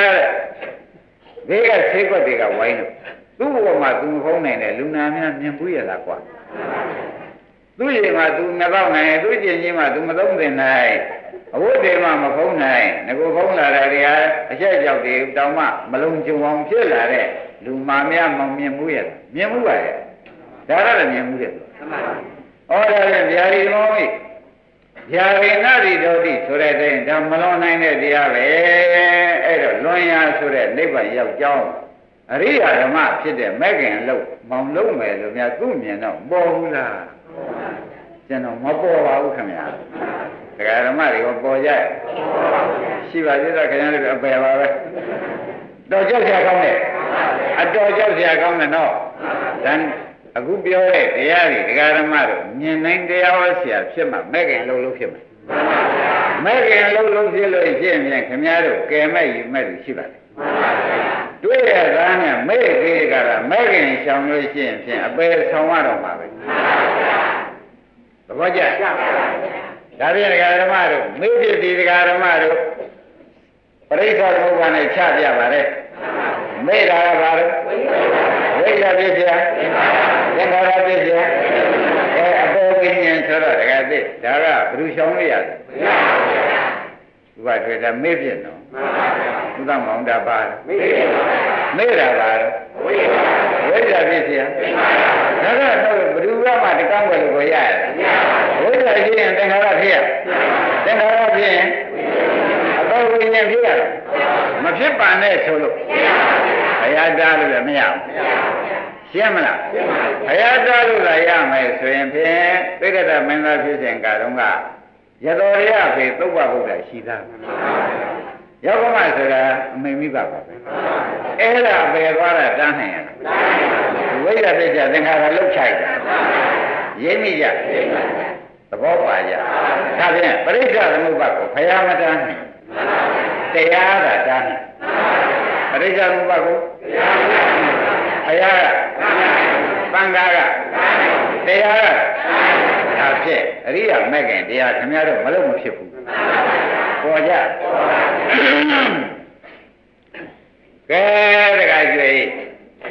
B: တဲ့ဘေးကဆေးကွက်တွေကဝိုင်းလို့သူ့ဘဝမှာသူမဖုံးနိုင်တဲ့လူနာများမြင်ဘူးရလားကွာသူ့ရင်မှာသူမတော့နိုင်သူ့ကျင်ကြီးမှာသူမသုံးသင်နိုင်အဝတ်တွေမှမဖုံးနိုင်ငကိုဖုံးလာတဲ့တွေဟာအချက်ကြောက်တွေတောင်မှမလုံးကြုံအောင်ဖြစ်လာတဲ့လူမာများမမြင်ဘူးရလားမြင်ဘူးပါရဲ့ဒါလည်းမြင်မှုတဲ့သူဩဒါလည်းဗျာဒီမောမိဗျာရိနာတိတောတိဆိုတဲ့တဲ့ဒါမလွန်နိုင်တဲ့တရားပဲအဲ့တော့လွန်ရဆိုတဲ့နိဗ္ဗာန်ရောက်ကြောင်းအရိယာဓမ္မဖြစ်တဲ့မဲ့ခင်အလုပ်မောင်လုံးမယ်လို့များသူ့မြင်တော့ပေါ်ဘူးလားကျွန်တော်မပေါ်ပါဘူးခင်ဗျာဒကာဓမ္မတွေကပေါ်ကြရှိပါသေးတယ်ခင်ဗျားတို့အပယ်ပါပဲတော်ကြောက်ကြကောင်းတယ်အတော်ကြောက်ကြကောင်းတယ်နော်ဒါအခုပြောတဲ့တရားတွေဒကာဓမ္မတို့မြင်နိုင်တရားဟောဆရာဖြစ်မှမဲ့ခင်လုံးလုံးဖြစ်မှာမဲ့ခင်လုံးလုံးဖြစ်လို့ဖြစ်ရင်ခင်ဗျားတို့ကဲမဲ့ယူမဲ့လူရှိပါတယ်တွေ့ရသားနဲ့မဲ့သေးကြတာမဲ့ခင်ရှောင်လို့ရှိရင်ဖြင့်အပယ်ဆောင်ရတော့မှာပဲသဘောကျဒါပြန်ဒကာဓမ္မတို့မေ့ဖြစ်ဒီဒကာဓမ္မတို့ပရိစ္ဆေသမုပ္ပါဒ်နဲ့ချပြပါလေမေ့တာကဘာလဲဝိဇ္ဇာပြည့်စရာသင်္ခါရပြည့်စရာအပေါ်ဝိညာဉ်ဆိုတော့ဒကာသိဒါကဘယ်သူရှောင်လို့ရလဲမရပါဘူးသူကတွေ့တာမေ့ပြစ်နော်သူကမောင်တာပါမေ့တာပါဝိဇ္ဇာပြည့်စရာဒါကတော့ဘယ်သူကမှတကောင်းွယ်လို့ကိုရရတယ်ဝိဇ္ဇာရှိရင်သင်္ခါရဖြစ်ရသင်္ခါရဖြစ်ရင်အပေါ်ဝိညာဉ်ဖြစ်ရမဖြစ်ပါနဲ့ဆိုလို့ဘုရားတားလို့လည်းမရဘူးရှင်းမလားဘုရားတားလို့သာရမယ်ဆိုရင်ဖြင့်သိက္ခာမင်းသားဖြစ်စဉ်ကတော့ကရတော်ရဖေသုဘဗုဒ္ဓရှိသားယောဂမဆိုတာအမိမိပါပဲအဲ့ဒါပဲသွားတာတန်းနိုင်ရဝိဇ္ဇာပြည့်ကြသင်္ခါရလှုပ်ချိုက်တာရိပ်မိကြသဘောပါကြဒါဖြင့်ပရိစ္ဆေသမုပ္ပါဒ်ကိုဘုရားမတန်းနိုင်တရားကတန်းနိုင်ပရိစ္ဆေသမုပ္ပါဒ်ကိုဘုရားကသံဃာကတရားကဒါဖြင့်အရိယာမဲ့ခင်တရားခင်ဗျားတို့မလို့မဖြစ်ဘူးပေါ်ကြကဲတခါကျွေး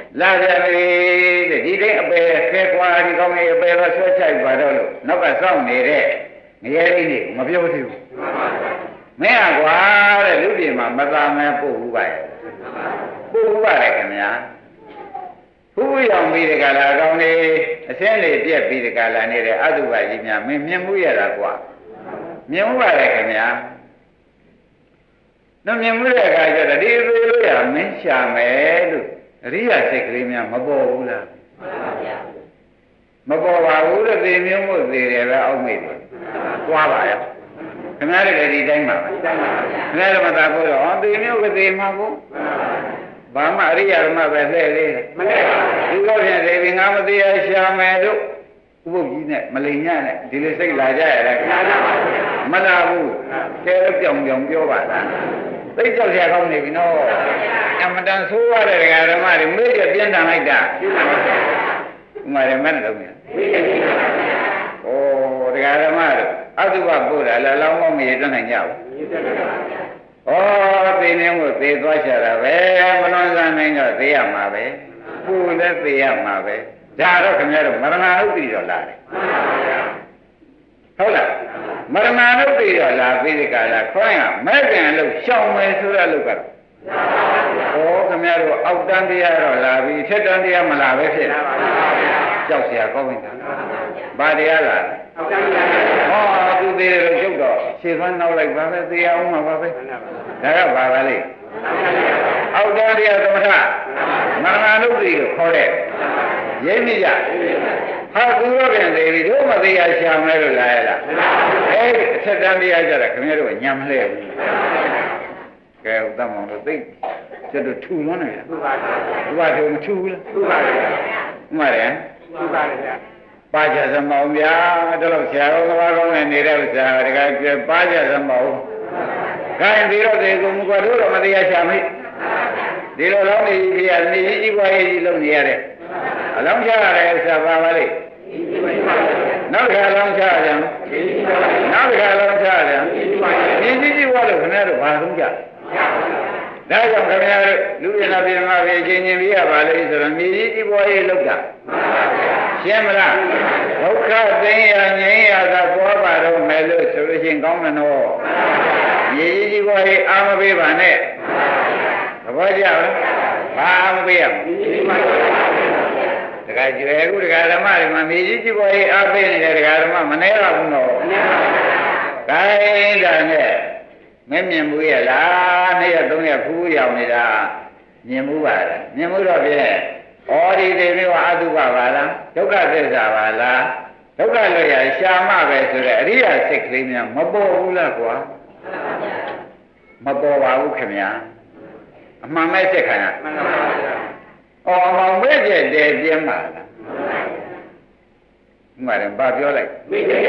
B: လာကြပြီတဲ့ဒီတိုင်းအပေခဲကွာဒီကောင်းကြီးအပေတော့ဆွဲချိုက်ပါတော့လို့နောက်ကစောင့်နေတဲ့ငရဲလေးနေမပြောသေးဘူးမင်းကွာတဲ့လူပြည်မှာမသာမဲပို့ဘူးပါရဲ့ပို့ဘူးပါတယ်ခင်ဗျာခုရောက်ပြီးဒီကလာကောင်းလေးအစင်းလေးပြက်ပြီးဒီကလာနေတဲ့အတုပကြီးများမင်းမြင်မှုရတာကွာမြင်မှုပါတယ်ခင်ဗျာတော့မြင်မှုတဲ့အခါကျတော့ဒီသေးလို့ရမင်းရှာမယ်လို့အရိယာစိတ်ကလေးများမပေါ်ဘူးလားမပေါ်ပါဘူးတဲ့သေမျိုးမို့သေတယ်ပဲအောက်မေ့တယ်သွားပါရောခင်ဗျားတို့လည်းဒီတိုင်းပါပဲခင်ဗျားတို့မသာဘူးတော့သေမျိုးကသေမှာဘူးဘာမှအရိယာဓမ္မပဲလှည့်လေးမလဲဒီလိုဖြင့်သေပြီးငါမသေးရရှာမယ်တို့ဥပုပ်ကြီးနဲ့မလိန်ညနဲ့ဒီလိုစိတ်လာကြရတာမလာဘူးကဲတော့ပြောင်ပြောပါလားသိကြောက်ရကောင်းနေပြီနော်အမတန်ဆိုးရတဲ့ဓမ္မတွေမေ့ရပြင်းထန်လိုက်တာဥမာရမနဲ့တော့မြင်ဩဓမ္မတွေအတုပပို့တာလည်းလောင်းကောင်းမရတဲ့နိုင်ကြဘူးဩသိနေမို့သေသွားချတာပဲမလွန်ဆန်းနိုင်တော့သေရမှာပဲပူလည်းသေရမှာပဲဒါတော့ခင်ဗျားတို့မရဏဥပ္ပိတော့လာတယ်ဟုတ်လားမရဏဥပ္ပိတော့လာပြီးဒီကလာခေါင်းကမဲ့ကံလို့ရှောင်မယ်ဆိုရလို့ကတော့ဩခင်ဗျားတို့အောက်တန်းတရားတော့လာပြီးထက်တန်းတရားမလာပဲဖြစ်တယ်ကြောက်เสียကောင်းပြီလားဘာတရားလားအောက်တန်းတရားဟောသူသေးတယ်လို့ကျုပ်တော့ခြေသွမ်းနောက်လိုက်ပါပဲသေအောင်မှာပါပဲဒါကဘာပါလဲအောက်တန်းတရားသမထမရဏဥပ္ပိကိုခေါ်တဲ့ရိပ်မိကြဟာသူတော့ပြန်သေးပြီတို့မသေးရရှာမလဲလို့လာရလားအဲ့ဒီအဆက်တန်းတရားကြတာခင်ဗျားတို့ညံမလဲဘူးကဲဥဒ္ဒမောင်တို့သိကျွတ်ထူလွန်းနေလားထူပါတယ်မထူဘူးလားထူပါတယ်မှန်တယ်ထူပါတယ်ဗျာပါကြစမောင်ဗျာတို့ဆရာတော်ကဘာကောင်းနေနေတဲ့ဥစ္စာတကယ်ပြပါကြစမောင်ခိုင်းပြီးတော့ဒီကုမကွာတို့တော့မသေးရရှာမိဒီလိုလောင်းနေကြီးပြနေကြီးပွားကြီးလုံနေရတယ်အလောင်းချရတယ်ဆရာပါပါလေနောက်တစ်ခါလောင်းချကြအောင်နောက်တစ်ခါလောင်းချကြအောင်ဒီကြီးပွားလို့ခင်ဗျားတို့ဘာသုံးကြဒါကြောင့်ခင်ဗျားတို့လူရနာပြည်မှာပဲချင်းချင်းပြရပါလေဆိုတော့မြေကြီးပွားရေးလောက်တာရှင်းမလားဒုက္ခသိရငြိမ်းရသာပေါ်ပါတော့မယ်လို့ဆိုလို့ရှိရင်ကောင်းတယ်နော်မြေကြီးပွားရေးအာမပေးပါနဲ့သဘောကျလားဘာအာမပေးရမလဲတခါကျွယ်ခုတခါဓမ္မတွေမှာမြေကြီးပွားရေးအားပေးနေတဲ့တခါဓမ္မမနှဲတော့ဘူးနော်ခိုင်းတာနဲ့မမြင်ဘူးရဲ့လား2ရက်3ရက်ဖူးရောက်နေတာမြင်မှုပါလားမြင်မှုတော့ဖြင့်ဩဒီတွေမျိုးအတုပပါလားဒုက္ခသစ္စာပါလားဒုက္ခလွတ်ရရှာမပဲဆိုတဲ့အရိယာစိတ်ကလေးများမပေါ်ဘူးလားကွာမပေါ်ပါဘူးခင်ဗျာအမှန်မဲ့စိတ်ခံရမှန်ပါပါဩအမှန်မဲ့ကျက်တယ်ပြင်းပါလားမှန်တယ်ဘာပြောလိုက်မိတယ်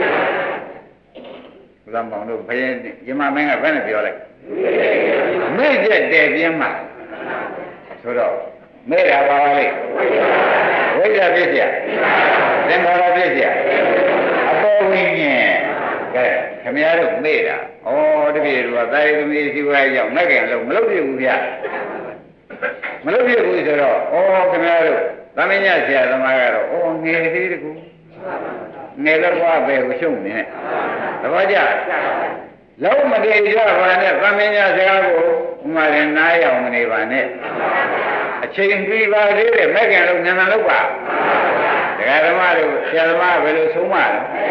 B: ဘုရားမောင်တို့ဘယ်ရမမင်းကဘယ်နဲ့ပြောလိုက်မိကျက်တယ်ပြင်းပါဆိုတော့မဲ့တာပါပါလေဝိဇ္ဇာပြည့်စရာသင်္ခါရပြည့်စရာအပေါ်ဝိညာဉ်ကဲခမရတို့မဲ့တာဩတပည့်တို့ကသာယသမီးစီဝါရောက်ငှက်ကြံလို့မလုပ်ပြဘူးဗျမလုပ်ပြဘူးဆိုတော့ဩခမရတို့သမင်းညဆရာသမားကတော့ဩငယ်သေးတကူငယ်တော့ဘာပဲကိုရှုံနေနဲ့သဘောကျလုံးမတည်ကြပါနဲ့သမင်းညဆရာကိုဥမာရင်နားရောက်မနေပါနဲ့အချိန်ပြီးပါသေးတယ်မဲ့ခင်လို့မြန်မြန်လုပ်ပါဒကာဓမ္မတို့ဆရာသမားဘယ်လိုဆုံးမလဲ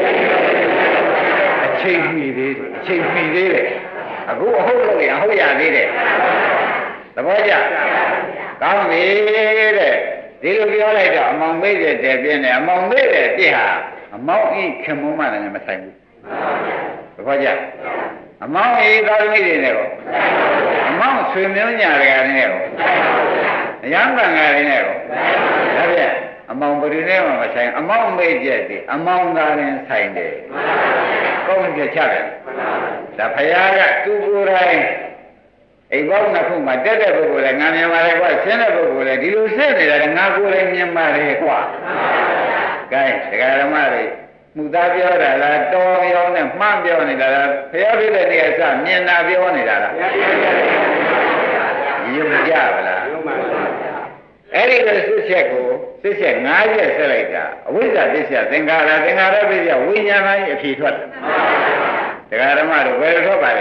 B: အချိန်ပြီးသေးတယ်အချိန်ပြီးသေးတယ်အခုအဟုတ်လို့ရအဟုတ်ရသေးတယ်သဘောကျကောင်းပြီတဲ့ဒီလိုပြောလိုက်တော့အမောင်မေ့တဲ့ပြင်းတယ်အမောင်မေ့တဲ့ပြစ်ဟာအမောင်ဤခင်မုန်းမှလည်းမဆိုင်ဘူးသဘောကျအမောင်ဤသာသမီတွေနဲ့ရောအမောင်ဆွေမျိုးညာတွေကနဲ့ရောအရံပံငါတွေနဲ့ရောဒါဖြင့်အမောင်ဘယ်သူနဲ့မှမဆိုင်အမောင်မေ့ချက်ဒီအမောင်သာရင်ဆိုင်တယ်ကောင်းပြချတယ်ဒါဖရာကသူကိုယ်တိုင်အိမ်ပေါင်းနှစ်ခုမှာတက်တဲ့ပုဂ္ဂိုလ်လည်းငါမြင်ပါလေကွာဆင်းတဲ့ပုဂ္ဂိုလ်လည်းဒီလိုစစ်နေတာငါကိုယ်လည်းမြင်ပါလေကွာကဲဒကာဓမ္မတွေမှုသားပြောတာလားတော်ရောနဲ့မှန်းပြောနေတာလားဖရာဖြစ်တဲ့နေရာစမြင်တာပြောနေတာလားယုံကြပါလားအဲ့ဒီလိုစစ်ချက်ကိုစစ်ချက်၅ချက်ဆက်လိုက်တာအဝိဇ္ဇာပစ္စယသင်္ခါရသင်္ခါရပစ္စယဝိညာဏရဲ့အဖြေထွက်တယ်တရားဓမ္မတို့ဘယ်လိုထွက်ပါလဲ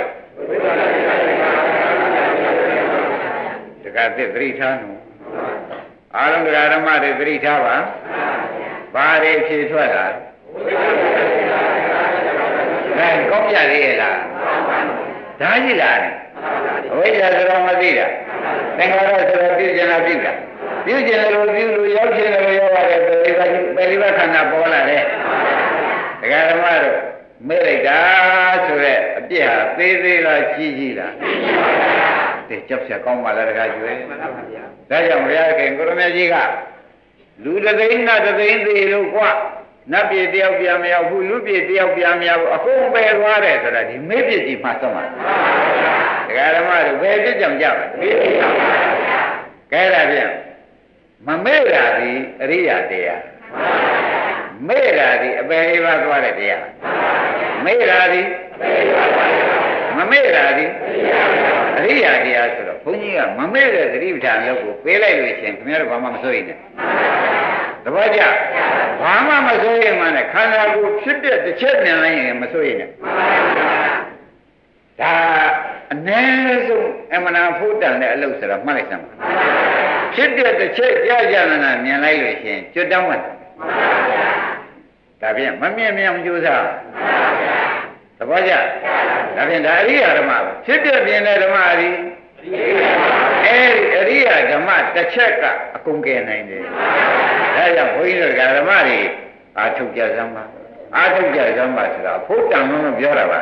B: တရားသစ်သတိထားနော်အားလုံးတရားဓမ္မတွေသတိထားပါဘာတွေဖြေထွက်တာဒါကောင်းကြသေးရဲ့လားဒါကြီးလားအဝိဇ္ဇာဆိုတော့မသိတာသင်္ခါရဆိုတော့ပြုကျင်တာပြုတာပြုကျင်တယ်လို့ပြုလို့ရောက်ကျင်တယ်လို့ရောက်ရတယ်ပရိသခန္ဓာပေါ်လာတယ်တရားဓမ္မတို့မေ့လိုက်တာဆိုရက်အပြစ်ဟာသေးသေးလားကြီးကြီးလားတဲ့ကြောက်ရကောင်းပါလားတခါကျွဲမှန်ပါဗျာဒါကြောင့်ဘုရားခင်ကိုရမကြီးကလူတသိန်းနဲ့တသိန်းသေးလို့ကွာနတ်ပြည်တယောက်ပြန်မရောက်ဘူးလူပြည်တယောက်ပြန်မရောက်ဘူးအကုန်ပယ်သွားတယ်ဆိုတာဒီမေ့ပြစ်ကြီးမှဆုံးပါတရားဓမ္မတို့ဘယ်ပြစ်ကြောင့်ကြပါမေ့ပြစ်ကြောင့်ကဲဒါပြန်မမေ့တာဒီအရိယာတရားမေ့တာဒီအပယ်လေးပါးသွားတဲ့တရားမေ့တာဒီမမေ့တာဒီအရိယာတရားဆိုတော့ဘုန်းကြီးကမမေ့တဲ့သတိပဋ္ဌာန်လောက်ကိုပေးလိုက်လို့ရှင်ခင်ဗျားတို့ဘာမှမစိုးရိမ်နဲ့သဘောကျဘာမှမစိုးရိမ်မှနဲ့ခန္ဓာကိုယ်ဖြစ်တဲ့တစ်ချက်မြင်လိုက်ရင်မစိုးရိမ်နဲ့ဒါအနည်းဆုံးအမှန်တရားဖို့တန်တဲ့အလုပ်ဆိုတော့မှတ်လိုက်စမ်းပါဖြစ်တဲ့တစ်ချက်ကြာနာမြင်လိုက်လို့ရှင်ကျွတ်တောင်းမှဒါဖြင့်မမြင်မြင်ကြိုးစားသဘောကျဒါဖြင့်ဒါအရိယာဓမ္မဖြစ်တဲ့ပြင်တဲ့ဓမ္မအရိအဲဒီအရိယာဓမ္မတစ်ချက်ကအကုန်ကယ်နိုင်တယ်ဒါကြောင့်ဘုန်းကြီးတို့ဓမ္မတွေအာထုတ်ကြစမ်းပါအာထုတ်ကြစမ်းပါဆိုတာဖို့တန်လို့ပြောတာပါ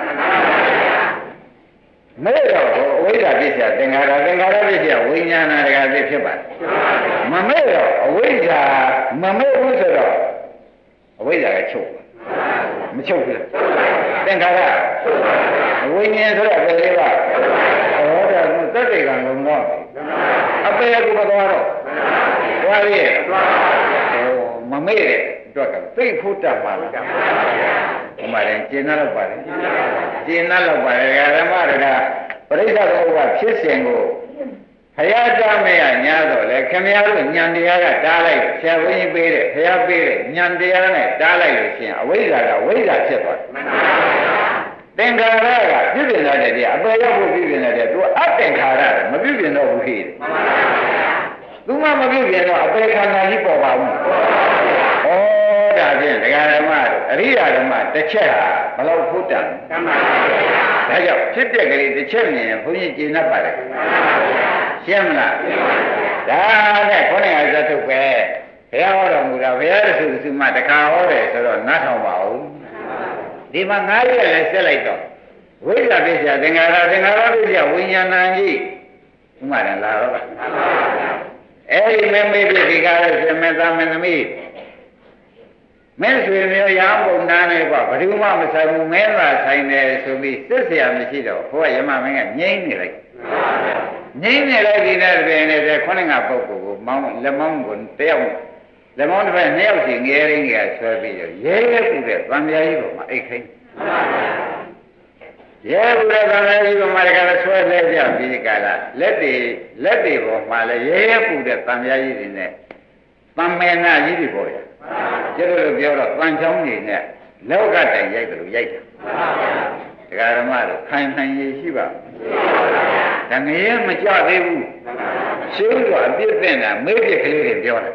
B: မဲတော့အဝိဇ္ဇာပစ္စယသင်္ခါရသင်္ခါရပစ္စယဝိညာဏတရားသိဖြစ်ပါတယ်မမဲတော့အဝိဇ္ဇာမမဲဘူးဆိုတော့အဝိဇ္ဇာကချုပ်မချုပ်ဘူးသင်္ခါရဝိညာဉ်ဆိုတော့ဘယ်လေးပါဟောတာသက်သေကံလုံးတော့အပေကူမသွားတော့သွားရဲ့မမဲတဲ့တော့သိဖို့တတ်ပါလားဒီမှာရင်ကျင်နာတော့ပါတယ်ကျင်နာတော့ပါတယ်ဓမ္မတွေကပရိစ္ဆေဘုရားဖြစ်စဉ်ကိုဘုရားတားမရညာတော့လေခင်ဗျားတို့ဉာဏ်တရားကတားလိုက်ဆရာဘုန်းကြီးပေးတဲ့ဘုရားပေးတဲ့ဉာဏ်တရားနဲ့တားလိုက်လို့ရှိရင်အဝိဇ္ဇာကဝိဇ္ဇာဖြစ်သွားတယ်သင်္ခါရကပြုပြင်လာတဲ့တရားအပယ်ရောက်ဖို့ပြုပြင်လာတဲ့သူအသင်္ခါရမပြုပြင်တော့ဘူးဖြစ်တယ်သူမှမပြုပြင်တော့အပယ်ခန္ဓာကြီးပေါ်ပါဘူးဒါဖြင့်ဒကာဓမ္မတို့အရိယာဓမ္မတစ်ချက်ဟာဘယ်လောက်ဖို့တန်လဲဒါကြောင့်ဖြစ်တဲ့ကလေးတစ်ချက်မြင်ရင်ဘုန်းကြီးကျေနပ်ပါတယ်ရှင်းမလားဒါနဲ့ခေါင်းရဇတ်ထုတ်ပဲဘုရားဟောတော်မူတာဘုရားတဆူဆူမှတခါဟောတယ်ဆိုတော့နားထောင်ပါဦးဒီမှာ၅ရက်လည်းဆက်လိုက်တော့ဝိဇ္ဇာပစ္စယသင်္ခါရသင်္ခါရပစ္စယဝိညာဏကြီးဥမာတယ်လားဟုတ်ပါအဲ့ဒီမေမေပစ္စည်းကားလို့ရှင်မေသာမင်းသမီးမင်းဆွေမျိုးရဟန်းပုံနာနဲ့ကွာဘယ်သူမှမဆိုင်ဘူးမင်းသာဆိုင်တယ်ဆိုပြီးစစ်เสียမရှိတော့ဘုရားယမမင်းကငြိမ့်နေလိုက်ငြိမ့်နေလိုက်ဒီနဲ့ပြင်နေတဲ့ခုနကပုဂ္ဂိုလ်ကိုမောင်းလက်မောင်းကိုတယောက်လက်မောင်းတစ်ဖက်နှစ်ယောက်စီငယ်ရင်းကြီးဆွဲပြီးတော့ရဲရဲပူတဲ့သံဃာကြီးပေါ်မှာအိတ်ခိုင်းရဲပူတဲ့သံဃာကြီးပေါ်မှာတကယ်ဆွဲလဲပြပြီးကြလားလက်တွေပေါ်မှာလည်းရဲရဲပူတဲ့သံဃာကြီးတွေနဲ့သံမေနာကြီးတွေပေါ်ရကျတော့ပြောတော့တန်ချောင်းနေနဲ့လောကတိုင်ရိုက်တယ်လို့ရိုက်တယ်တရားဓမ္မတို့ခိုင်ခိုင်ရရှိပါဒါငရဲမကြသေးဘူးရှင်းတော့အပြစ်တင်တာမေ့ပြစ်ကလေးတွေပြောတယ်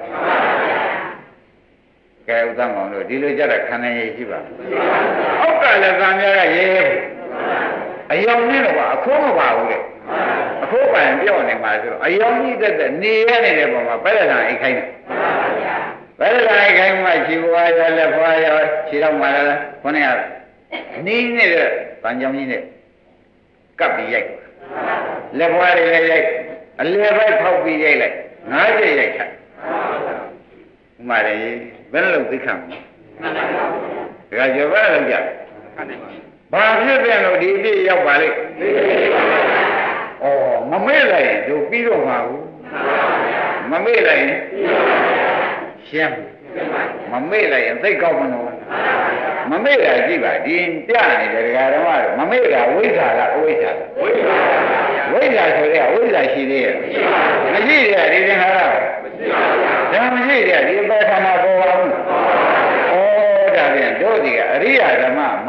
B: ကဲဥဒ္ဒမောင်တို့ဒီလိုကြတာခန္ဓာရရှိပါအောက်ကလည်းသံဃာကရဲအယောင်နဲ့တော့အခိုးမပါဘူးလေအခိုးပိုင်ပြောနေမှာဆိုတော့အယောင်ကြီးတဲ့နေရနေတဲ့ပုံမှာပဲရတာအိတ်ခိုင်းတယ်ဘယ်လိုလဲခိုင်းမှခြေဘွားရလက်ဘွားရခြေတော့မှလည်းခေါင်းကနီးနေတဲ့ဗန်ကြောင်ကြီးနဲ့ကပ်ပြီးရိုက်လက်ဘွားတွေလည်းရိုက်အလယ်ဘက်ဖောက်ပြီးရိုက်လိုက်၅ချက်ရိုက်ထားဥမာရေဘယ်လိုသိခံမလဲဒါကြောင့်ဘာလို့ကြဘာဖြစ်ပြန်လို့ဒီအပြည့်ရောက်ပါလိမ့်ဩမမေ့လိုက်ရင်တို့ပြီးတော့မှာဘူးမမေ့လိုက်ရင်ရှင်းမမေ့လိုက်ရင်သိကောက်မလို့မမေ့တာကြည့်ပါဒီပြနေတယ်ဒကာတော်ကမမေ့တာဝိဇ္ဇာလားအဝိဇ္ဇာလားဝိဇ္ဇာဆိုတဲ့ဝိဇ္ဇာရှိသေးရဲ့မရှိသေးတယ်ဒီသင်္ခါရမရှိပါ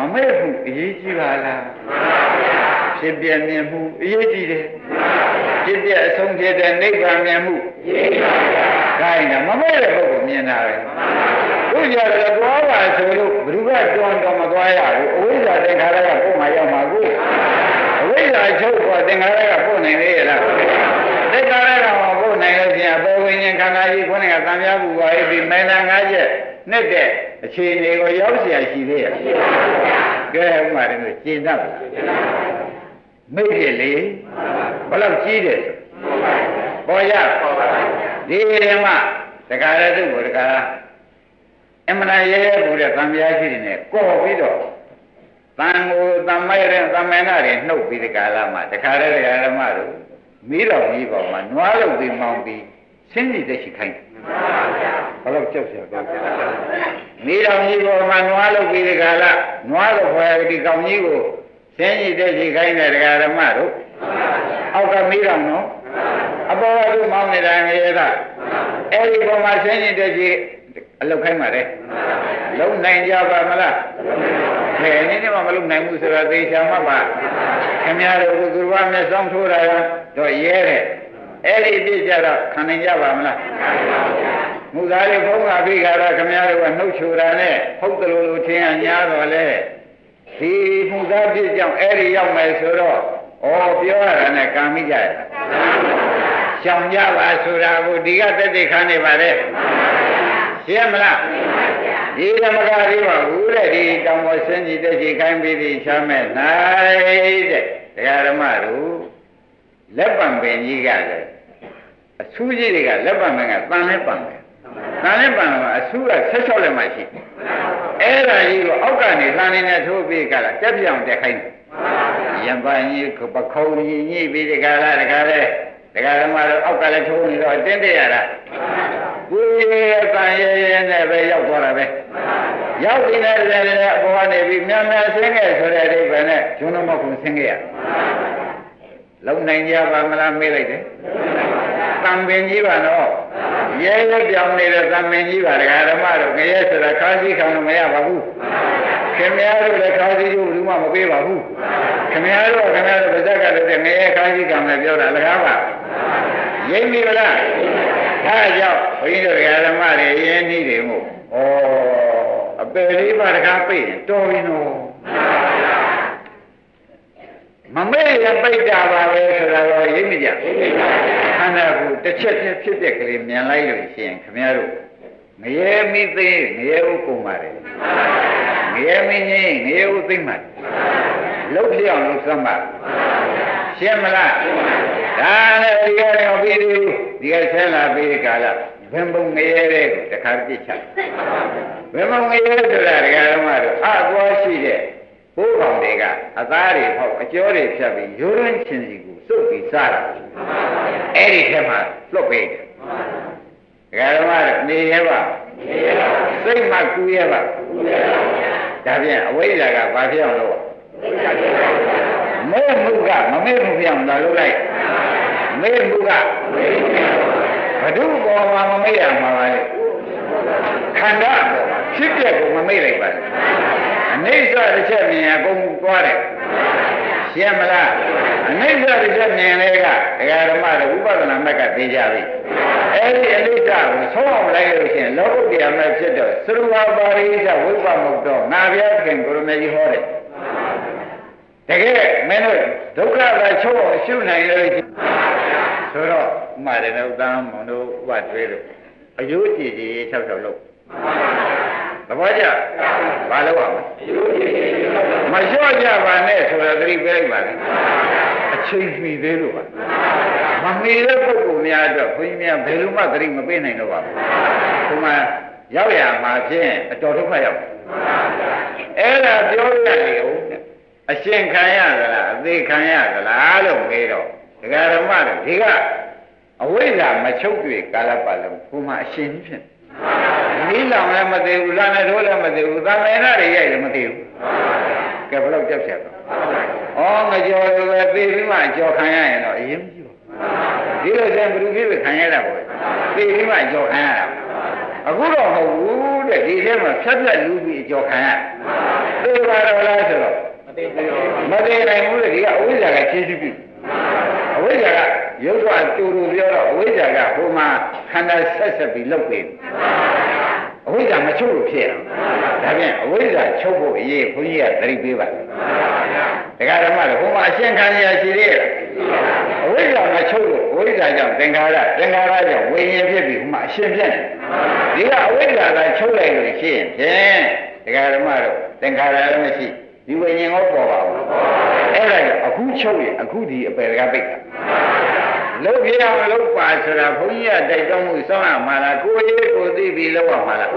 B: မေ့မှုအရေးကြီးပါလားဖြစ်ပြမြင်မှုအရေးကြီးတယ်ဖြစ်ပြအဆုံးဖြစ်တဲ့နိဗ္ဗာန်မြင်မှုအရေးကြီးပါဗျာခိုင်းတာမမေ့တဲ့ပုဂ္ဂိုလ်မြင်တာပဲတို့ကြတော့သွားပါဆိုလို့ဘ누구ကတွန်းတော့မသွားရဘူးအဝိဇ္ဇာသင်္ခါရကပို့မှရောက်မှာကိုအဝိဇ္ဇာချုပ်ပေါ်သင်္ခါရကပို့နိုင်လေရလားသင်္ခါရကမပို့နိုင်လို့ရှိရင်ဘဝိညာဉ်ခန္ဓာကြီးခုနကသံဃာဘူးပါပြီမင်းနာ၅ချက်နဲ့တဲ့အခြေအနေကိုရောက်เสียရှိသေးရဲ့ကဲဥမာတယ်ကျင့်တတ်မိတ်ရလေဘယ်လောက်ကြီးတယ်ပေါ်ရဒီမှာတခါတည်းသူ့ကိုတခါအမှန်ရဲရဲပူတဲ့သံဃာရှိတယ်နဲ့ကော့ပြီးတော့တန်ကိုတမိုက်တဲ့သမဏတွေနှုတ်ပြီးဒီကာလမှာတခါတည်းဓမ္မတို့မီးတော်ကြီးပေါ်မှာနွားလုတ်ပြီးမောင်းပြီးဆင်းကြည့်တဲ့ရှိခိုင်းတယ်ဘယ်လောက်ကြောက်เสียကောမီးတော်ကြီးပေါ်မှာနွားလုတ်ပြီးဒီကာလနွားလုတ်ဖွယ်ဒီကောင်ကြီးကိုဆင်းကြည့်တဲ့ရှိခိုင်းတဲ့ဓမ္မတို့အောက်ကမီးတော်နော်အပေါ်ကသူ့မောင်းနေတာငရဲကအဲ့ဒီပေါ်မှာဆင်းကြည့်တဲ့ရှိအလုတ်ခိုင်းပါလေလုံနိုင်ကြပါမလားဘယ်နည်းနဲ့မှမလုံနိုင်ဘူးဆိုတာသေချာမှပါခင်ဗျားတို့ကသူတော်မျက်စောင်းထိုးတာတော့ရဲတယ်အဲ့ဒီပြည့်ကြတော့ခံနိုင်ကြပါမလားမူသားတွေဘုန်းကအဖိခါရခင်ဗျားတို့ကနှုတ်ချိုတာနဲ့ဟုတ်တယ်လို့ထင်ရညာတော့လေဒီမူသားပြည့်ကြောင့်အဲ့ဒီရောက်မယ်ဆိုတော့ဩပြောရတာနဲ့ကံမိကြရဲ့ရှောင်ကြပါဆိုတာကိုဒီကတက်တက်ခံနေပါလေရှင်းမလားဒီဓမ္မကလေးပါဘူးတဲ့ဒီတောင်ပေါ်ဆင်းကြည့်တဲ့ချိန်ခိုင်းပြီးဒီချမ်းမဲ့နိုင်တဲ့တရားဓမ္မတို့လက်ပံပင်ကြီးကလည်းအဆူးကြီးတွေကလက်ပံပင်ကတန်လဲပံတယ်တန်လဲပံမှာအဆူးက16လက်မှရှိအဲ့ဒါကြီးကိုအောက်ကနေလှန်နေတဲ့ထိုးပြီးကလာတက်ပြောင်တက်ခိုင်းတယ်ရံပန်းကြီးပခုံးကြီးညှိပြီးဒီကလာတခါလဲတရားဓမ္မတို့အောက်ကလည်းထိုးနေတော့တင်းတက်ရတာကိုယ်ကံရဲရဲနဲ့ပဲရောက်သွားတာပဲရောက်ပြီးတဲ့အပေါ်ကနေပြီးမြန်မြန်ဆင်းခဲ့ဆိုတဲ့အဓိပ္ပာယ်နဲ့ဂျုံတော်မခုဆင်းခဲ့ရလုံနိုင်ကြပါမလားမေးလိုက်တယ်တံပင်ကြီးပါတော့ရဲရဲပြောင်းနေတဲ့တံပင်ကြီးပါတရားဓမ္မတို့ငရဲဆိုတာခါးစည်းခံလို့မရပါဘူးခင်ဗျားတို့လည်းခါးစည်းကျိုးဘူးမှမပေးပါဘူးခင်ဗျားတို့ပါဇက်ကလည်းငရဲခါးစည်းခံမယ်ပြောတာလကားပါရိပ်ပြီလားအဲကြောင့်ဘုန်းကြီးတို့ဓမ္မတွေရင်းနှီးတွေမို့အပယ်လေးပါးတကားပိတ်ရင်တော်ပြီနော်မမေ့ရပိတ်တာပါပဲဆိုတာတော့ရိပ်မကြခန္ဓာကိုတစ်ချက်ချင်းဖြစ်တဲ့ကလေးမြန်လိုက်လို့ရှိရင်ခင်ဗျားတို့ငရဲမိသိငရဲဥကုန်ပါတယ်ငရဲမင်းကြီးငရဲဥသိမ့်ပါတယ်လှုပ်ပြောင်းလှုပ်စမ်းပါရှင်းမလားဒါနဲ့ဒီကနေ့ပြီးဒီကဆင်းလာပြီးကာလဘင်ပုံငရဲတဲ့ကိုတခါပြစ်ချဘင်ပုံငရဲဆိုတာဒကာဓမ္မတို့အသွားရှိတဲ့ဘိုးကောင်တွေကအသားတွေဖောက်အကျော်တွေဖြတ်ပြီးရိုးရင်းချင်းစီကိုစုပ်ပြီးစားတာအဲ့ဒီထဲမှာလွတ်ပေးတယ်ဒကာဓမ္မတို့နေရပါစိတ်မှကူရပါဒါပြန်အဝိဇ္ဇာကဘာဖြစ်အောင်လုပ်မေ့မှုကမမေ့မှုပြောင်းလာလို့လိုက်မေ့မှုကဘဒုဘောမှာမမေ့ရမှာပါလေခန္ဓာပေါ်မှာဖြစ်ပြက်ကိုမမေ့လိုက်ပါနဲ့အနိစ္စတစ်ချက်မြင်အကုန်သွားတယ်ရှင်းမလားအနိစ္စတစ်ချက်မြင်လေကဒကာဓမ္မတို့ဥပဒနာမက်ကသိကြပြီအဲ့ဒီအနိစ္စကိုဆုံးအောင်လိုက်လို့ရှိရင်လောကုတ္တရာမဲ့ဖြစ်တော့သရဝပါရိသဝိပမုတ်တော့ငါဘုရားခင်ကိုရမေကြီးဟောတယ်တကယ်မင်းတို့ဒုက္ခသာချုပ်အောင်ရှုနိုင်လို့ဆိုတော့ဥမာတယ်ဥဒ္ဒမ်းမောင်တို့ဥပတွေးလို့အယုကြည်ကြီး၆၆လို့သဘောကျဘာလို့အောင်မလျှော့ကြပါနဲ့ဆိုတော့သတိပေးလိုက်ပါလေအချိန်မီသေးလို့ပါမမီတဲ့ပုဂ္ဂိုလ်များအတွက်ဘုန်းကြီးများဘယ်လိုမှသတိမပေးနိုင်တော့ပါဘူးဒီမှာရောက်ရမှာဖြင့်အတော်ဒုက္ခရောက်အဲ့ဒါပြောရလေဦးအရှင်ခံရသလားအသေးခံရသလားလို့မေးတော့ဒကာဓမ္မတို့ဒီကအဝိဇ္ဇာမချုပ်တွေ့ကာလပတ်လုံးဘုမအရှင်ကြီးဖြစ်နီးလောင်လည်းမသိဘူးလာနဲ့ထိုးလည်းမသိဘူးသာမေနတွေရိုက်လည်းမသိဘူးကဲဘယ်လောက်ကြောက်ချက်တော့ဩငကြော်လည်းပဲသိပြီးမှကြော်ခံရရင်တော့အရင်မရှိဘူးဒီလိုဆိုရင်ဘယ်သူဖြစ်ခံရတာပေါ့သိပြီးမှကြော်ခံရတာအခုတော့မဟုတ်ဘူးတဲ့ဒီထဲမှာဖြတ်ဖြတ်လူပြီးကြော်ခံရသိပါတော့လားဆိုတော့မသိနိုင်ဘူးလေဒီကအဝိဇ္ဇာကခြေရှိပြီအဝိဇ္ဇာကရုပ်ကတူတူပြောတော့အဝိဇ္ဇာကဟိုမှာခန္ဓာဆက်ပြီးလောက်ပြီအဝိဇ္ဇာမချုပ်လို့ဖြစ်ဒါဖြင့်အဝိဇ္ဇာချုပ်ဖို့အရေးဘုန်းကြီးကသတိပေးပါတရားဓမ္မတွေဟိုမှာအရှင်းခံရရှိသေးတယ်အဝိဇ္ဇာမချုပ်လို့အဝိဇ္ဇာကြောင့်သင်္ခါရကြောင့်ဝိညာဉ်ဖြစ်ပြီးဟိုမှာအရှင်းပြတ်ဒီကအဝိဇ္ဇာကချုပ်လိုက်လို့ရှိရင်ဖြင့်တရားဓမ္မတို့သင်္ခါရလည်းမရှိဒီဝိညာဉ်ကိုပေါ်ပါဘူးအဲ့ဒါအခုချုပ်ရင်အခုဒီအပယ်ကပိတ်တာလုံးပြအောင်လုံးပါဆိုတာဘုန်းကြီးကတိုက်တွန်းမှုစောင့်ရမှာလားကိုယ်ရေးကိုသိပြီးလုံးရမှာလား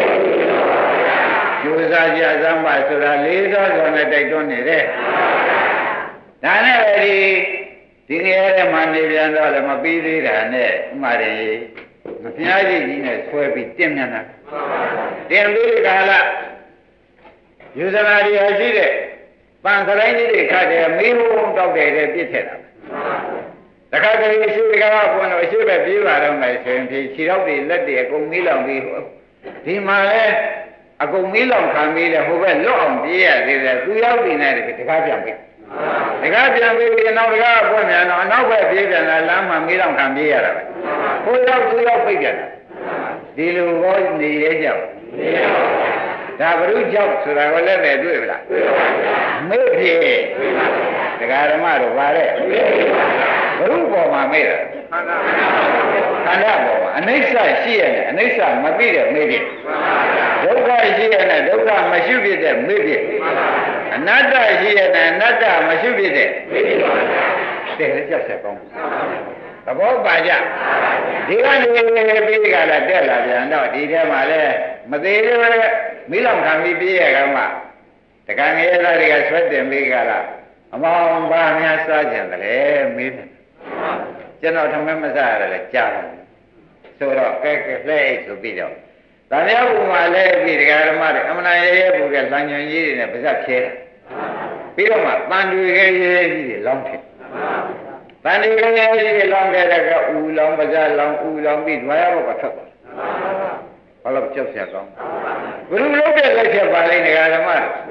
B: ကျိုးစားကြစမ်းပါဆိုတာလေးစားစွာနဲ့တိုက်တွန်းနေတယ်ဒါနဲ့ဒီငယ်ထဲမှာနေပြန်တော့လည်းမပြီးသေးတာနဲ့ဥမာတွေမဖျားကြီးကြီးနဲ့ဆွဲပြီးတင့်မြန်တာတင်ပြီးကာလယူဇနာတွေရှိတဲ့ပန်စရိုင်းကြီးတွေခတ်တယ်မီးဟုံးတောက်တယ်တဲ့ပြစ်ထက်တာတခါတည်းရှိကကဘုန်းတော်ရှိပဲပြေးပါတော့မယ်ဆိုရင်ဖြေခြေထောက်တွေလက်တွေအကုန်မီးလောင်ပြီးဒီမှာလဲအကုန်မီးလောင်ခံပြီးတယ်ဟိုဘက်လွတ်အောင်ပြေးရသေးတယ်သူရောက်နေတယ်တခါပြန်ပြီတခါပြန်ပြီးနောက်တခါပွင့်ပြန်တော့အနောက်ဘက်ပြေးပြန်လာလမ်းမှာမီးလောင်ခံပြေးရတာပဲဟိုရောက်သူရောက်ပြိတ်ပြန်တာဒီလိုဟောနေရကြပါဒါဘုရုကြောင့်ဆိုတာကိုလည်းပဲတွေ့ပြီလားမေ့ဖြစ်တရားဓမ္မတို့ပါတဲ့ဘုရုပေါ်မှာမေ့တာခန္ဓာပေါ်မှာအနိစ္စရှိရနဲ့အနိစ္စမပြည့်တဲ့မေ့ဖြစ်ဒုက္ခရှိရနဲ့ဒုက္ခမရှိဖြစ်တဲ့မေ့ဖြစ်အနတ္တရှိရနဲ့အနတ္တမရှိဖြစ်တဲ့မေ့ဖြစ်ပါတဲ့လက်ချက်ဆက်ကောင်းသဘောပါကြဒီကနေပြီးကြလာတက်လာပြန်တော့ဒီထဲမှာလဲမသေးသေးပဲမိလောင်ခံပြီးပြေးရကမှတကံငယ်သားတွေကဆွဲတင်ပြီးကြလာအမောင်ဘာများစားကြတယ်မေးတယ်ကျွန်တော်ထမင်းမစားရတယ်လေကြားတယ်ဆိုတော့ကဲလှဲ့ဆိုပြီးတော့ဗာမယဘုံမှာလဲပြီးတရားဓမ္မတွေအမှန်ရဲရဲပူတဲ့လမ်းညွန်ကြီးတွေနဲ့ပါဇက်ဖြဲတယ်ပြီးတော့မှတန်တွေရဲရဲကြီးတွေလောင်းဖြစ်တန်တွေရဲရဲကြီးတွေလောင်းတဲ့ကဥလောင်းပါဇက်လောင်းဥလောင်းပြီးဓဝါရဘောကထွက်သွားဘာလို့ကြောက်ရကောင်းဘယ်လိုလုပ်တဲ့လက်ချက်ပါလဲတရားဓမ္မ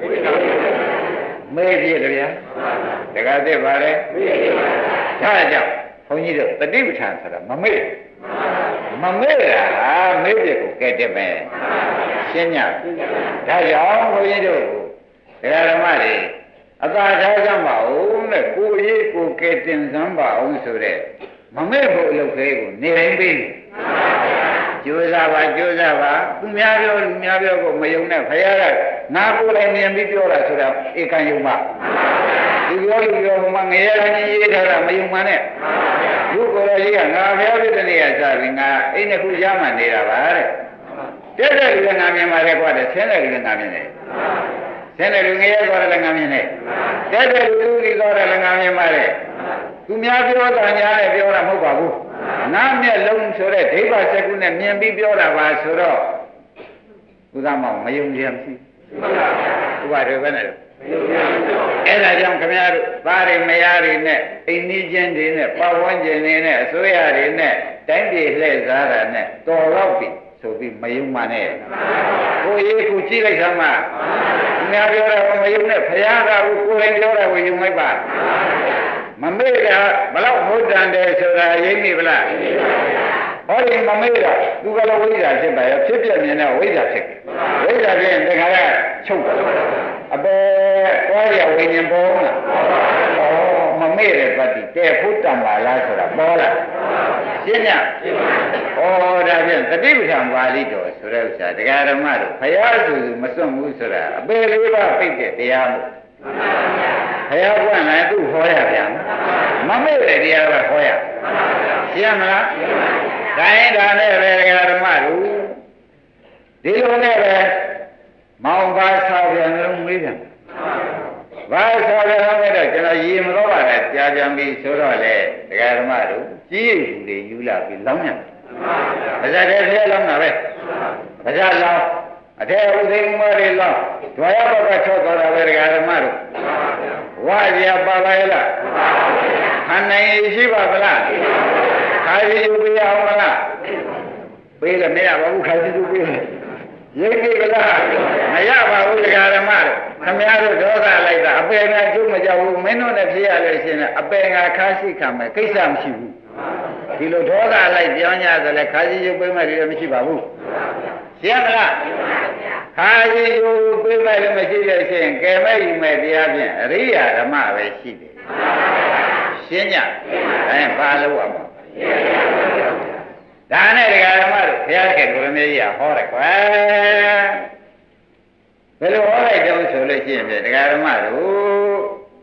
B: မေးပြတယ်ဗျာတရားသိပါလေဒါကြောင့်ဘုန်းကြီးတို့တတိပဋ္ဌာန်ဆိုတာမမေ့တာမေ့ပြကိုကဲတဲ့ပဲရှင်းညဒါကြောင့်ဘုန်းကြီးတို့တရားဓမ္မတွေအသာထားစမ်းပါဦးနဲ့ကိုယ်ရေးကိုကဲတင်စမ်းပါအောင်ဆိုတဲ့မမေ့ဖို့အလုပ်လေးကိုနေတိုင်းပြီးကြိုးစားပါသူများပြောကိုမယုံနဲ့ဖရာကငါကိုယ်လည်းမြင်ပြီးပြောတာဆိုတာဧကံယုံပါသူပြောမှငရဲတိုင်းရေးထားတာမယုံမှနဲ့လူကိုယ်တော်ကြီးကငါဖရာပြတဲ့နေရာစပြီးငါအိမ်တစ်ခုရမှနေတာပါတဲ့တက်တဲ့လူကငါမြင်ပါတယ်ကွာတဲ့ဆင်းတဲ့လူကငါမြင်တယ်ဆင်းတဲ့လူငရဲသွားတယ်ငါမြင်တယ်တက်တဲ့လူကြီးသွားတယ်ငါမြင်ပါတယ်သူများပြောတာညာနဲ့ပြောတာမဟုတ်ပါဘူးငါမျက်လုံးဆိုတဲ့ဒိဗ္ဗစကုနဲ့မြင်ပြီးပြောတာပါဆိုတော့ဥဒ္ဓမောင်မယုံကြမ်းရှိဥပါဒေပဲနဲ့အဲ့ဒါကြောင့်ခင်ဗျားတို့သားတွေမယားတွေနဲ့အိမ်နီးချင်းတွေနဲ့ပတ်ဝန်းကျင်တွေနဲ့အစိုးရတွေနဲ့တိုင်းပြည်လှည့်စားတာနဲ့တော်တော့ပြီဆိုပြီးမယုံမှနဲ့ကိုရေးကိုကြည့်လိုက်သမှာခင်ဗျားပြောတာမယုံနဲ့ဖယားကကိုယ်တိုင်ပြောတာကိုယုံလိုက်ပါမမေ့တာဘလောက်ဟုတ်တန်တယ်ဆိုတာရိပ်မိဗလားဟောဒီမမေ့တာသူကလည်းဝိဇ္ဇာဖြစ်ပါရဲ့ဖြစ်ပြမြင်တဲ့ဝိဇ္ဇာဖြစ်ဝိဇ္ဇာဖြစ်ရင်တခါကချုပ်တယ်အပေသွားရဝိညာဉ်ပေါ်လားမမေ့တဲ့ပတ်တိတဲ့ဖို့တန်ပါလားဆိုတာပေါ်လာရှင်းညဩဒါဖြင့်တတိပဋ္ဌာန်ပါဠိတော်ဆိုတဲ့ဥစ္စာတရားဓမ္မတို့ဘုရားဆိုမစွန့်ဘူးဆိုတာအပေလေးပါပြိတ်တဲ့တရားမို့ဘုရားကလည်းသူ့ဟောရပြန်မမေ့တဲ့တရားပဲဟောရရှင်းမလားဒါရင်ဒါနဲ့ပဲတရားဓမ္မတို့ဒီလိုနဲ့ပဲမောင်ပါစာပြန်လုံးမေးတယ်ဘာစာပြန်လုံးမေးတော့ကျွန်တော်ရေမတော့ပါနဲ့ကြာပြန်ပြီဆိုတော့လေတရားဓမ္မတို့ကြီးရည်တွေယူလာပြီးလောင်းညံပါဇာတဲ့ထဲလောင်းတာပဲပါဇာလောင်းအထေဥသိမတွေလောင်းဒွါရဘကထွက်သွားတာပဲတရားဓမ္မတို့ဝါရပါပါရဲ့လားခန္ဓာရည်ရှိပါဗလားခါရည်ယူပြအောင်မလားပေးတယ်မရပါဘူးခါကြည့်သူပေးတယ်ရိပ်နေကလားမရပါဘူးဒကာဓမ္မတို့ခင်ဗျားတို့ဒေါသလိုက်တာအပေငါကျုပ်မကြောက်ဘူးမင်းတို့နဲ့ဖြစ်ရလို့ရှိရင်အပေငါခါရှိခံမယ်ကိစ္စမရှိဘူးဒီလိုဒေါသလိုက်ပြောင်းကြဆိုလဲခါရှိကျုပ်ပေးမယ်ဒီလိုမရှိပါဘူးရှင်းမလားခါရှိကျုပ်ပေးမယ်လို့မရှိလို့ရှိရင်ကဲမဲ့ယူမဲ့တရားဖြင့်အရိယာဓမ္မပဲရှိတယ်ရှင်းကြဘာလို့ရမှာဒါနဲ့ဒကာဓမ္မတို့ဘုရားခင်ကိုရမေကြီးကဟောတယ်ကွယ်ဘယ်လိုဟောလိုက်တုံးဆိုလို့ရှိရင်ဒကာဓမ္မတို့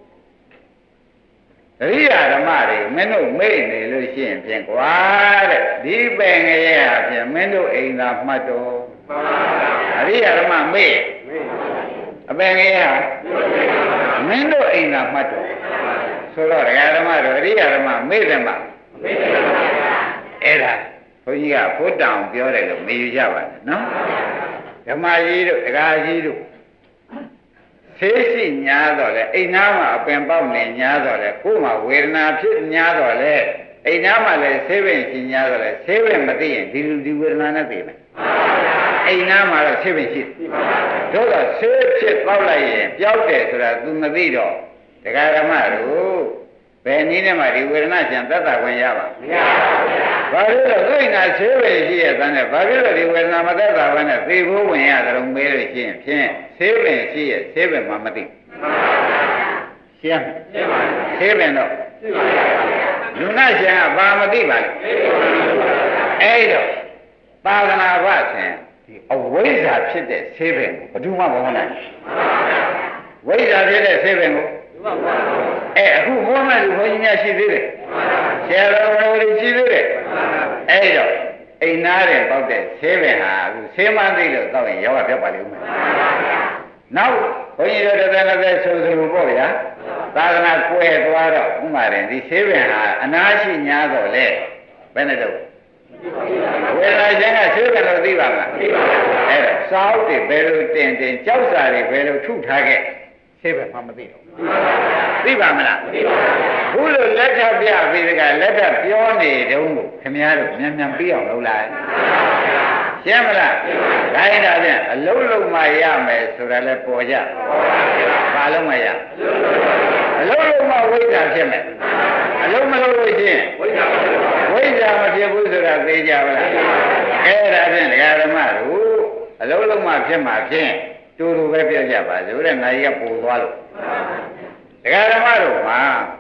B: အရိယာဓမ္မတွေမင်းတို့မေ့နေလို့ရှိရင်ဖြင့်ကွာတဲ့ဒီပင်ငရဲအပြင်မင်းတို့အိမ်သာမှတ်တော်အရိယာဓမ္မမေ့အပင်ငရဲမင်းတို့အိမ်သာမှတ်တော်ဆိုတော့ဒကာဓမ္မတို့အရိယာဓမ္မမေ့တယ်မှာမေ့တယ်ပါဗျာအဲ့ဒါဘုန်းကြီးကဘုဒ္ဓံပြောတယ်လို့မေ့ရပါနဲ့နော်ဓမ္မကြီးတို့ဒကာကြီးတို့ဆေးရှိညာတော့လေအိမ်သားမှာအပင်ပေါက်နေညာတော့လေကိုယ်မှာဝေဒနာဖြစ်ညာတော့လေအိမ်သားမှာလည်းဆေးပင်ရှိညာတော့လေဆေးပင်မသိရင်ဒီဝေဒနာနဲ့သိမယ်အိမ်သားမှာတော့ဆေးပင်ရှိတို့တော့ဆေးဖြစ်ပေါက်လိုက်ရင်ပျောက်တယ်ဆိုတာ तू မသိတော့ဒကာဓမ္မတို့ဘယ်နည်းနဲ့မှဒီဝေဒနာရှင်သက်သာဝင်ရပါမရပါဘူးဘာလို့လဲသူ့အိမ်ကဆေးပင်ရှိရတဲ့နဲ့ဘာဖြစ်လို့ဒီဝေဒနာမသက်သာဝင်နဲ့သိဖို့ဝင်ရတယ်လို့မေးလို့ရှိရင်ဖြင့်ဆေးပင်ရှိရဆေးပင်မှမသိရှင်းဆေးပင်တော့လူနာရှင်ကဘာမသိပါလဲအဲ့တော့သာသနာ့ဘဆင်ဒီအဝိဇ္ဇာဖြစ်တဲ့ဆေးပင်ကိုဘယ်သူမှမဟုတ်နိုင်ဝိဇ္ဇာဖြစ်တဲ့ဆေးပင်ကိုအခုဘုန်းမဲ့လူဘုန်းကြီးများရှိသေးတယ်ဆရာတော်တွေရှိသေးတယ်အဲ့တော့အိမ်သားတွေပေါက်တဲ့ဆေးပင်ဟာအခုဆေးမသိလို့တော့ရင်ယောဂပြတ်ပါလိမ့်မယ်နောက်ဘုန်းကြီးတို့တစ်သက်ဆိုလိုပေါ့ဗျာသာသနာကွယ်သွားတော့ဥမာရင်ဒီဆေးပင်ဟာအနာရှိညာတော့လေဘယ်နဲ့တော့ဝေဒနာရှင်ကဆေးပင်လို့သိပါမလားသိပါဘူးအဲ့တော့စာအုပ်တွေဘယ်လိုတင်ကြောက်စာတွေဘယ်လိုထုထားခဲ့ဆေးပင်မှမသိတော့သိပါမလားသိပါဘူးဘုလိုလက်ထပ်ပြပြီးတကလက်ထပ်ပြောနေတုန်းကိုခင်ဗျားတို့မြန်မြန်ပြီးအောင်လုပ်လိုက်ရှင်းမလားဒါရင်ဒါဖြင့်အလုံးလုံးမှရမယ်ဆိုတာလဲပေါ်ကြဘာလုံးမရအလုံးလုံးမှဝိဇ္ဇာဖြစ်မယ်အလုံးမလုံးလို့ချင်းဝိဇ္ဇာမဖြစ်ဘူးဆိုတာသိကြပါလားအဲ့ဒါဖြင့်ဒကာဓမ္မတို့အလုံးလုံးမှဖြစ်မှာဖြင့်တူတူပဲပြောကြပါစို့တဲ့နိုင်ကပူသွားလို့ဒကာဓမ္မတို့မှာ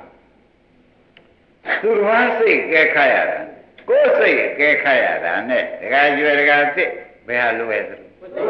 B: သူတော်ဘာစိတ်ကဲခါရတာကိုယ်စိတ်ကဲခါရတာနဲ့ဒကာကျွယ်ဒကာသစ်ဘယ်ဟာလိုပဲဆို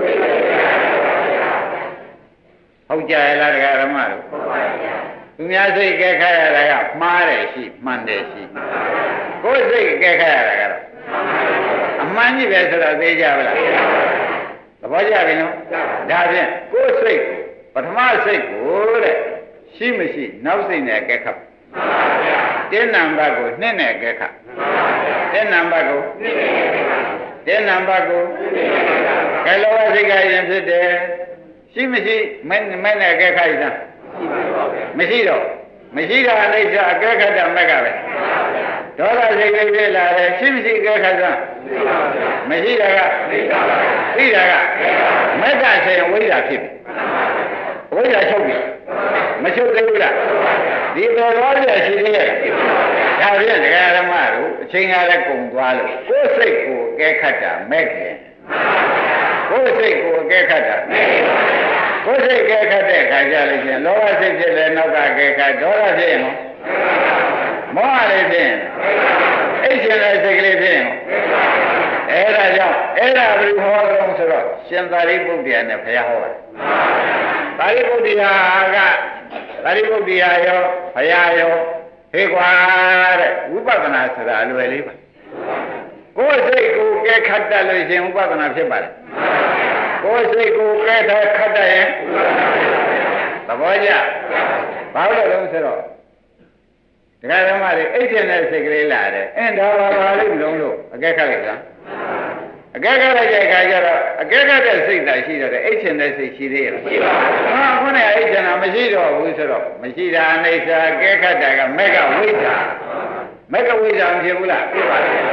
B: ဟုတ်ကြရဲ့လားဒကာဓမ္မတို့သူများစိတ်ကဲခါရတာကမှားတယ်ရှိမှန်တယ်ရှိကိုယ်စိတ်ကဲခါရတာကတော့အမှန်ကြီးပဲဆိုတာသိကြပါလားသဘောကျပြီနော်ဒါဖြင့်ကိုယ်စိတ်ကိုပထမစိတ်ကိုတဲ့ရှိမရှိနောက်စိတ်နဲ့ကဲခတ်တင်းနံပါတ်ကိုနှစ်နဲ့ကဲခတ်တင်းနံပါတ်ကိုတင်းနံပါတ်ကိုကဲလောဘစိတ်ကရင်ဖြစ်တယ်ရှိမရှိမဲနဲ့ကဲခတ်ရစမ်းမရှိတော့မရှိတာအိဋ္ဌအကဲခတ်တာမက်ကပဲဒေါသစိတ်ကလေးလာတယ်ရှိမရှိကဲခတ်စမ်းမရှိတာကသိတာကမက်ကဆိုရင်ဝိဇ္ဇာဖြစ်ပြီဝိဇ္ဇာချုပ်ပြီမချုပ်သေးဘူးလားဒီဘယ်တော့လဲရှိသေးရဲ့ဒါဖြင့်ဒကာဓမ္မတို့အချိန်ကလည်းကုန်သွားလို့ကိုယ်စိတ်ကိုအကဲခတ်တာမက်ခင်ကိုယ်စိတ်ကိုအကဲခတ်တာကိုယ်စိတ်ကဲခတ်တဲ့ခါကျလို့ချင်းလောဘစိတ်ဖြစ်လဲနောက်ကကဲခတ်ဒေါသဖြစ်ရင်မောဟလေးဖြစ်ရင်အိတ်ရှင်တဲ့စိတ်ကလေးဖြစ်ရင်အဲ့ဒါကြောင့်အဲ့ဒါဘယ်လိုဟောတော့ဆိုတော့ရှင်သာရိပုတ္တရာနဲ့ဘုရားဟောတယ်သာရိပုတ္တရာကသာရိပုတ္တရာရောဘုရားရောဟေးကွာတဲ့ဝိပဿနာဆိုတာအလွယ်လေးပါကိုယ်စိတ်ကိုကဲခတ်တတ်လို့ရှင်ဝိပဿနာဖြစ်ပါတယ်ကိုယ်စိတ်ကိုကဲခတ်တတ်ရင်သဘောကျဘာလို့လဲဆိုတော့ဒကာဓမ္မတွေအိတ်ချင်တဲ့စိတ်ကလေးလာတယ်အင်းဒါပါလိမ့်လုံးလို့အကဲခတ်လိုက်တာအကဲခတ်လိုက်တဲ့အခါကျတော့အကဲခတ်တဲ့စိတ်သာရှိတော့တယ်အိတ်ချင်တဲ့စိတ်ရှိသေးရဲ့မရှိပါဘူးဟာခုနကအိတ်ချင်တာမရှိတော့ဘူးဆိုတော့မရှိတာအိဋ္ဌာအကဲခတ်တာကမက်ကဝိဇ္ဇာမက်ကဝိဇ္ဇာမဖြစ်ဘူးလားဖြစ်ပါဘူးစိ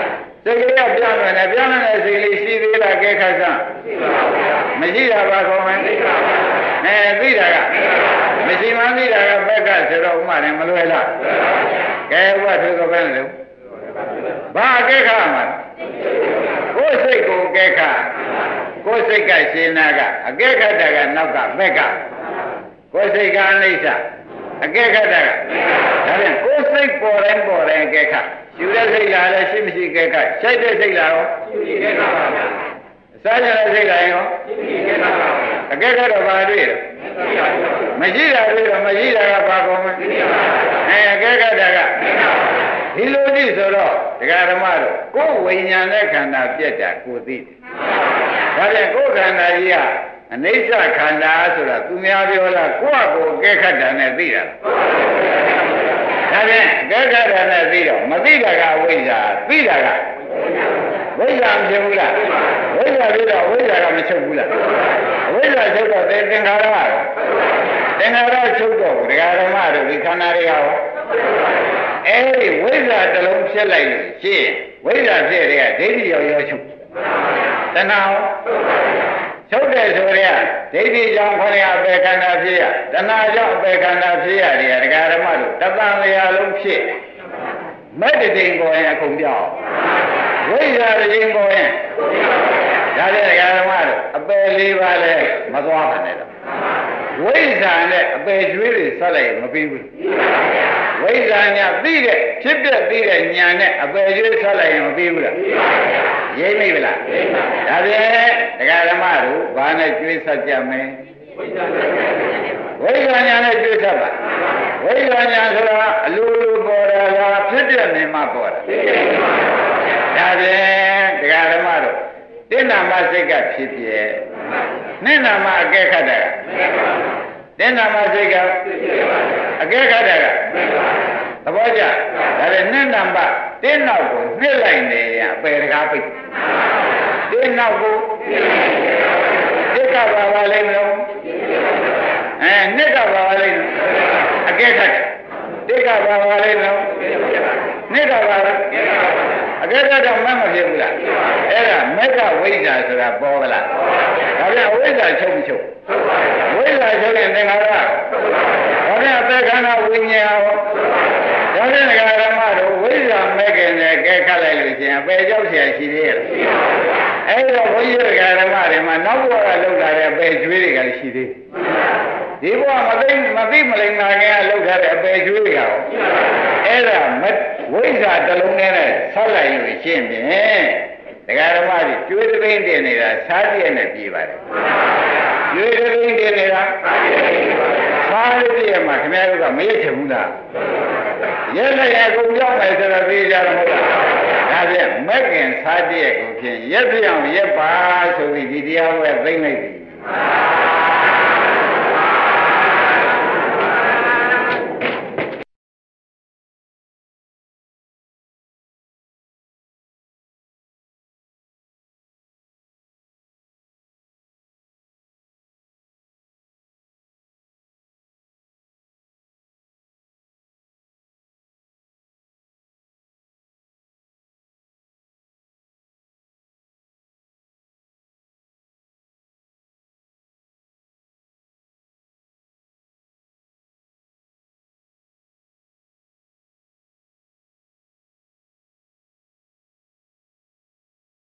B: စိတ်ကလေးကပြောင်းနေတယ်ပြောင်းနေတဲ့စိတ်လေးရှိသေးလားကဲခါစမ်းမရှိတာပါကောင်းမယ်သိတာကမရှိမှသိတာကဘက်ကဆိုတော့ဥမာလည်းမလွယ်လားကဲဘုရားသူကဘယ်လိုဘာကဲခါမှာကိုယ်စိတ်ကိုကဲခါကိုယ်စိတ်ကရှင်နာကအကဲခတ်တာကနောက်ကဘက်ကကိုယ်စိတ်ကအနိစ္စအကဲခတ်တာကဒါပြန်ကိုယ်စိတ်ပေါ်တိုင်းအကဲခတ်ယူတဲ့စိတ်လာလည်းရှိမရှိကဲခတ်ရှိုက်တဲ့စိတ်လာရောရှိကဲခတ်ပါဗျာစားကြတဲ့စိတ်လာရောရှိကဲခတ်ပါဗျာအကဲခတ်တော့ဘာတွေ့လဲမရှိတာတွေ့တော့မရှိတာကဘာကောင်းမလဲအကဲခတ်တာကဒီလိုကြည့်ဆိုတော့ဒကာဓမ္မတို့ကိုယ်ဝိညာဉ်နဲ့ခန္ဓာပြက်တာကိုသိတယ်ဒါပြန်ကိုယ်ခန္ဓာကြီးကအနိစ္စခန္ဓာဆိုတာသူများပြောလားကိုယ့်အကိုအကဲခတ်တာနဲ့သိတာဒါပြန်အကဲခတ်တာနဲ့သိတော့မသိတာကဝိဇ္ဇာသိတာကဝိဇ္ဇာမဖြစ်ဘူးလားဝိဇ္ဇာပြီးတော့ဝိဇ္ဇာကမချုပ်ဘူးလားဝိဇ္ဇာချုပ်တော့သင်္ခါရရောသင်္ခါရချုပ်တော့ဒကာဓမ္မတို့ဒီခန္ဓာတွေကရောအဲဒီဝိဇ္ဇာတစ်လုံးဖြစ်လိုက်လို့ရှိရင်ဝိဇ္ဇာဖြစ်တဲ့ကဒိဋ္ဌိရောချုပ်တဏှာချုပ်တယ်ဆိုရဲဒိဋ္ဌိကြောင့်ခန္ဓာအပေခန္ဓာဖြစ်ရတဏှာကြောင့်အပေခန္ဓာဖြစ်ရတယ်ဒကာဓမ္မတို့တပံလျာလုံးဖြစ်မဲ့တတိန်ကိုရင်အခုပြောင်းဝိဇ္ဇာတတိန်ကိုရင်ဒါလည်းဒကာဓမ္မတို့အပေလေးပါလဲမသွားပါနဲ့တော့ဝိဇ္ဇာနဲ့အပေကျွေးတွေဆက်လိုက်မပြီးဘူးဝိဇ္ဇာညာသိတဲ့ဖြစ်ပြသိတဲ့ညာနဲ့အပေကျွေးဆက်လိုက်ရင်မပြီးဘူးလားရိမ့်မိဗလားဒါဖြင့်ဒကာဓမ္မတို့ဘာနဲ့ကျွေးဆက်ကြမလဲဝိဇ္ဇာညာနဲ့ကျွေးဆက်ပါဝိဇ္ဇာညာဆိုတာအလိုလိုပေါ်တာလားဖြစ်ပြနေမှပေါ်တာဒါဖြင့်ဒကာဓမ္မတို့တိဏ္ဍမစိတ်ကဖြစ်ပြနိဏမအကဲခတ်တာကတိဏ္ဍမစိတ်ကအကဲခတ်တာကသဘောကျဒါလည်းနိဏမတင်းနောက်ကိုနှစ်လိုက်နေရအပေတကားပိတ်တင်းနောက်ကိုတစ်ကပါလိမ့်မလို့နှစ်ကပါလိမ့်အကဲခတ်တစ်ကပါလိမ့်မလို့နှစ်ကပါအကဲခတ်တော့မဖြစ်ဘူးလားအဲ့ဒါမက္ခဝိဇ္ဇာဆိုတာပေါ်ကလားဒါပြန်ဝိဇ္ဇာချုပ်မချုပ်ဝိဇ္ဇာချုပ်ရင်သင်္ခါရဒါပြန်အပေခန္ဓာဝိညာဉ်ရောဒါပြန်ဒကာဓမ္မတို့ဝိဇ္ဇာမဲ့ခင်နဲ့ကဲခတ်လိုက်လို့ရှိရင်အပေကြောက်เสียရှိသေးရဲ့အဲ့တော့ဘုန်းကြီးဒကာဓမ္မတွေမှာနောက်ဘဝကလောက်လာတဲ့အပေကျွေးတွေကရှိသေးဒီဘဝမသိမလိမ္မာခင်ကလောက်ထားတဲ့အပေကျွေးတွေကရောအဲ့ဒါဝိဇ္ဇာတစ်လုံးနဲ့ဆက်လိုက်လို့ရှင်းပြင်ဒကာဓမ္မတွေကျွေးတစ်သိန်းတင်နေတာစားပြည့်နဲ့ပြေးပါတယ်ကျွေးတစ်သိန်းတင်နေတာစားရပြည့်မှာခင်ဗျားတို့ကမရချင်ဘူးလားရဲလိုက်ရကုန်ကြောက်မယ်ဆိုတော့ပြေးကြတော့မဟုတ်လားဒါဖြင့်မက်ကင်စားပြည့်ကိုဖြင့်ရက်ပြောင်ရက်ပါဆိုပြီးဒီတရားဝဲသိမ့်လိုက်ပြီ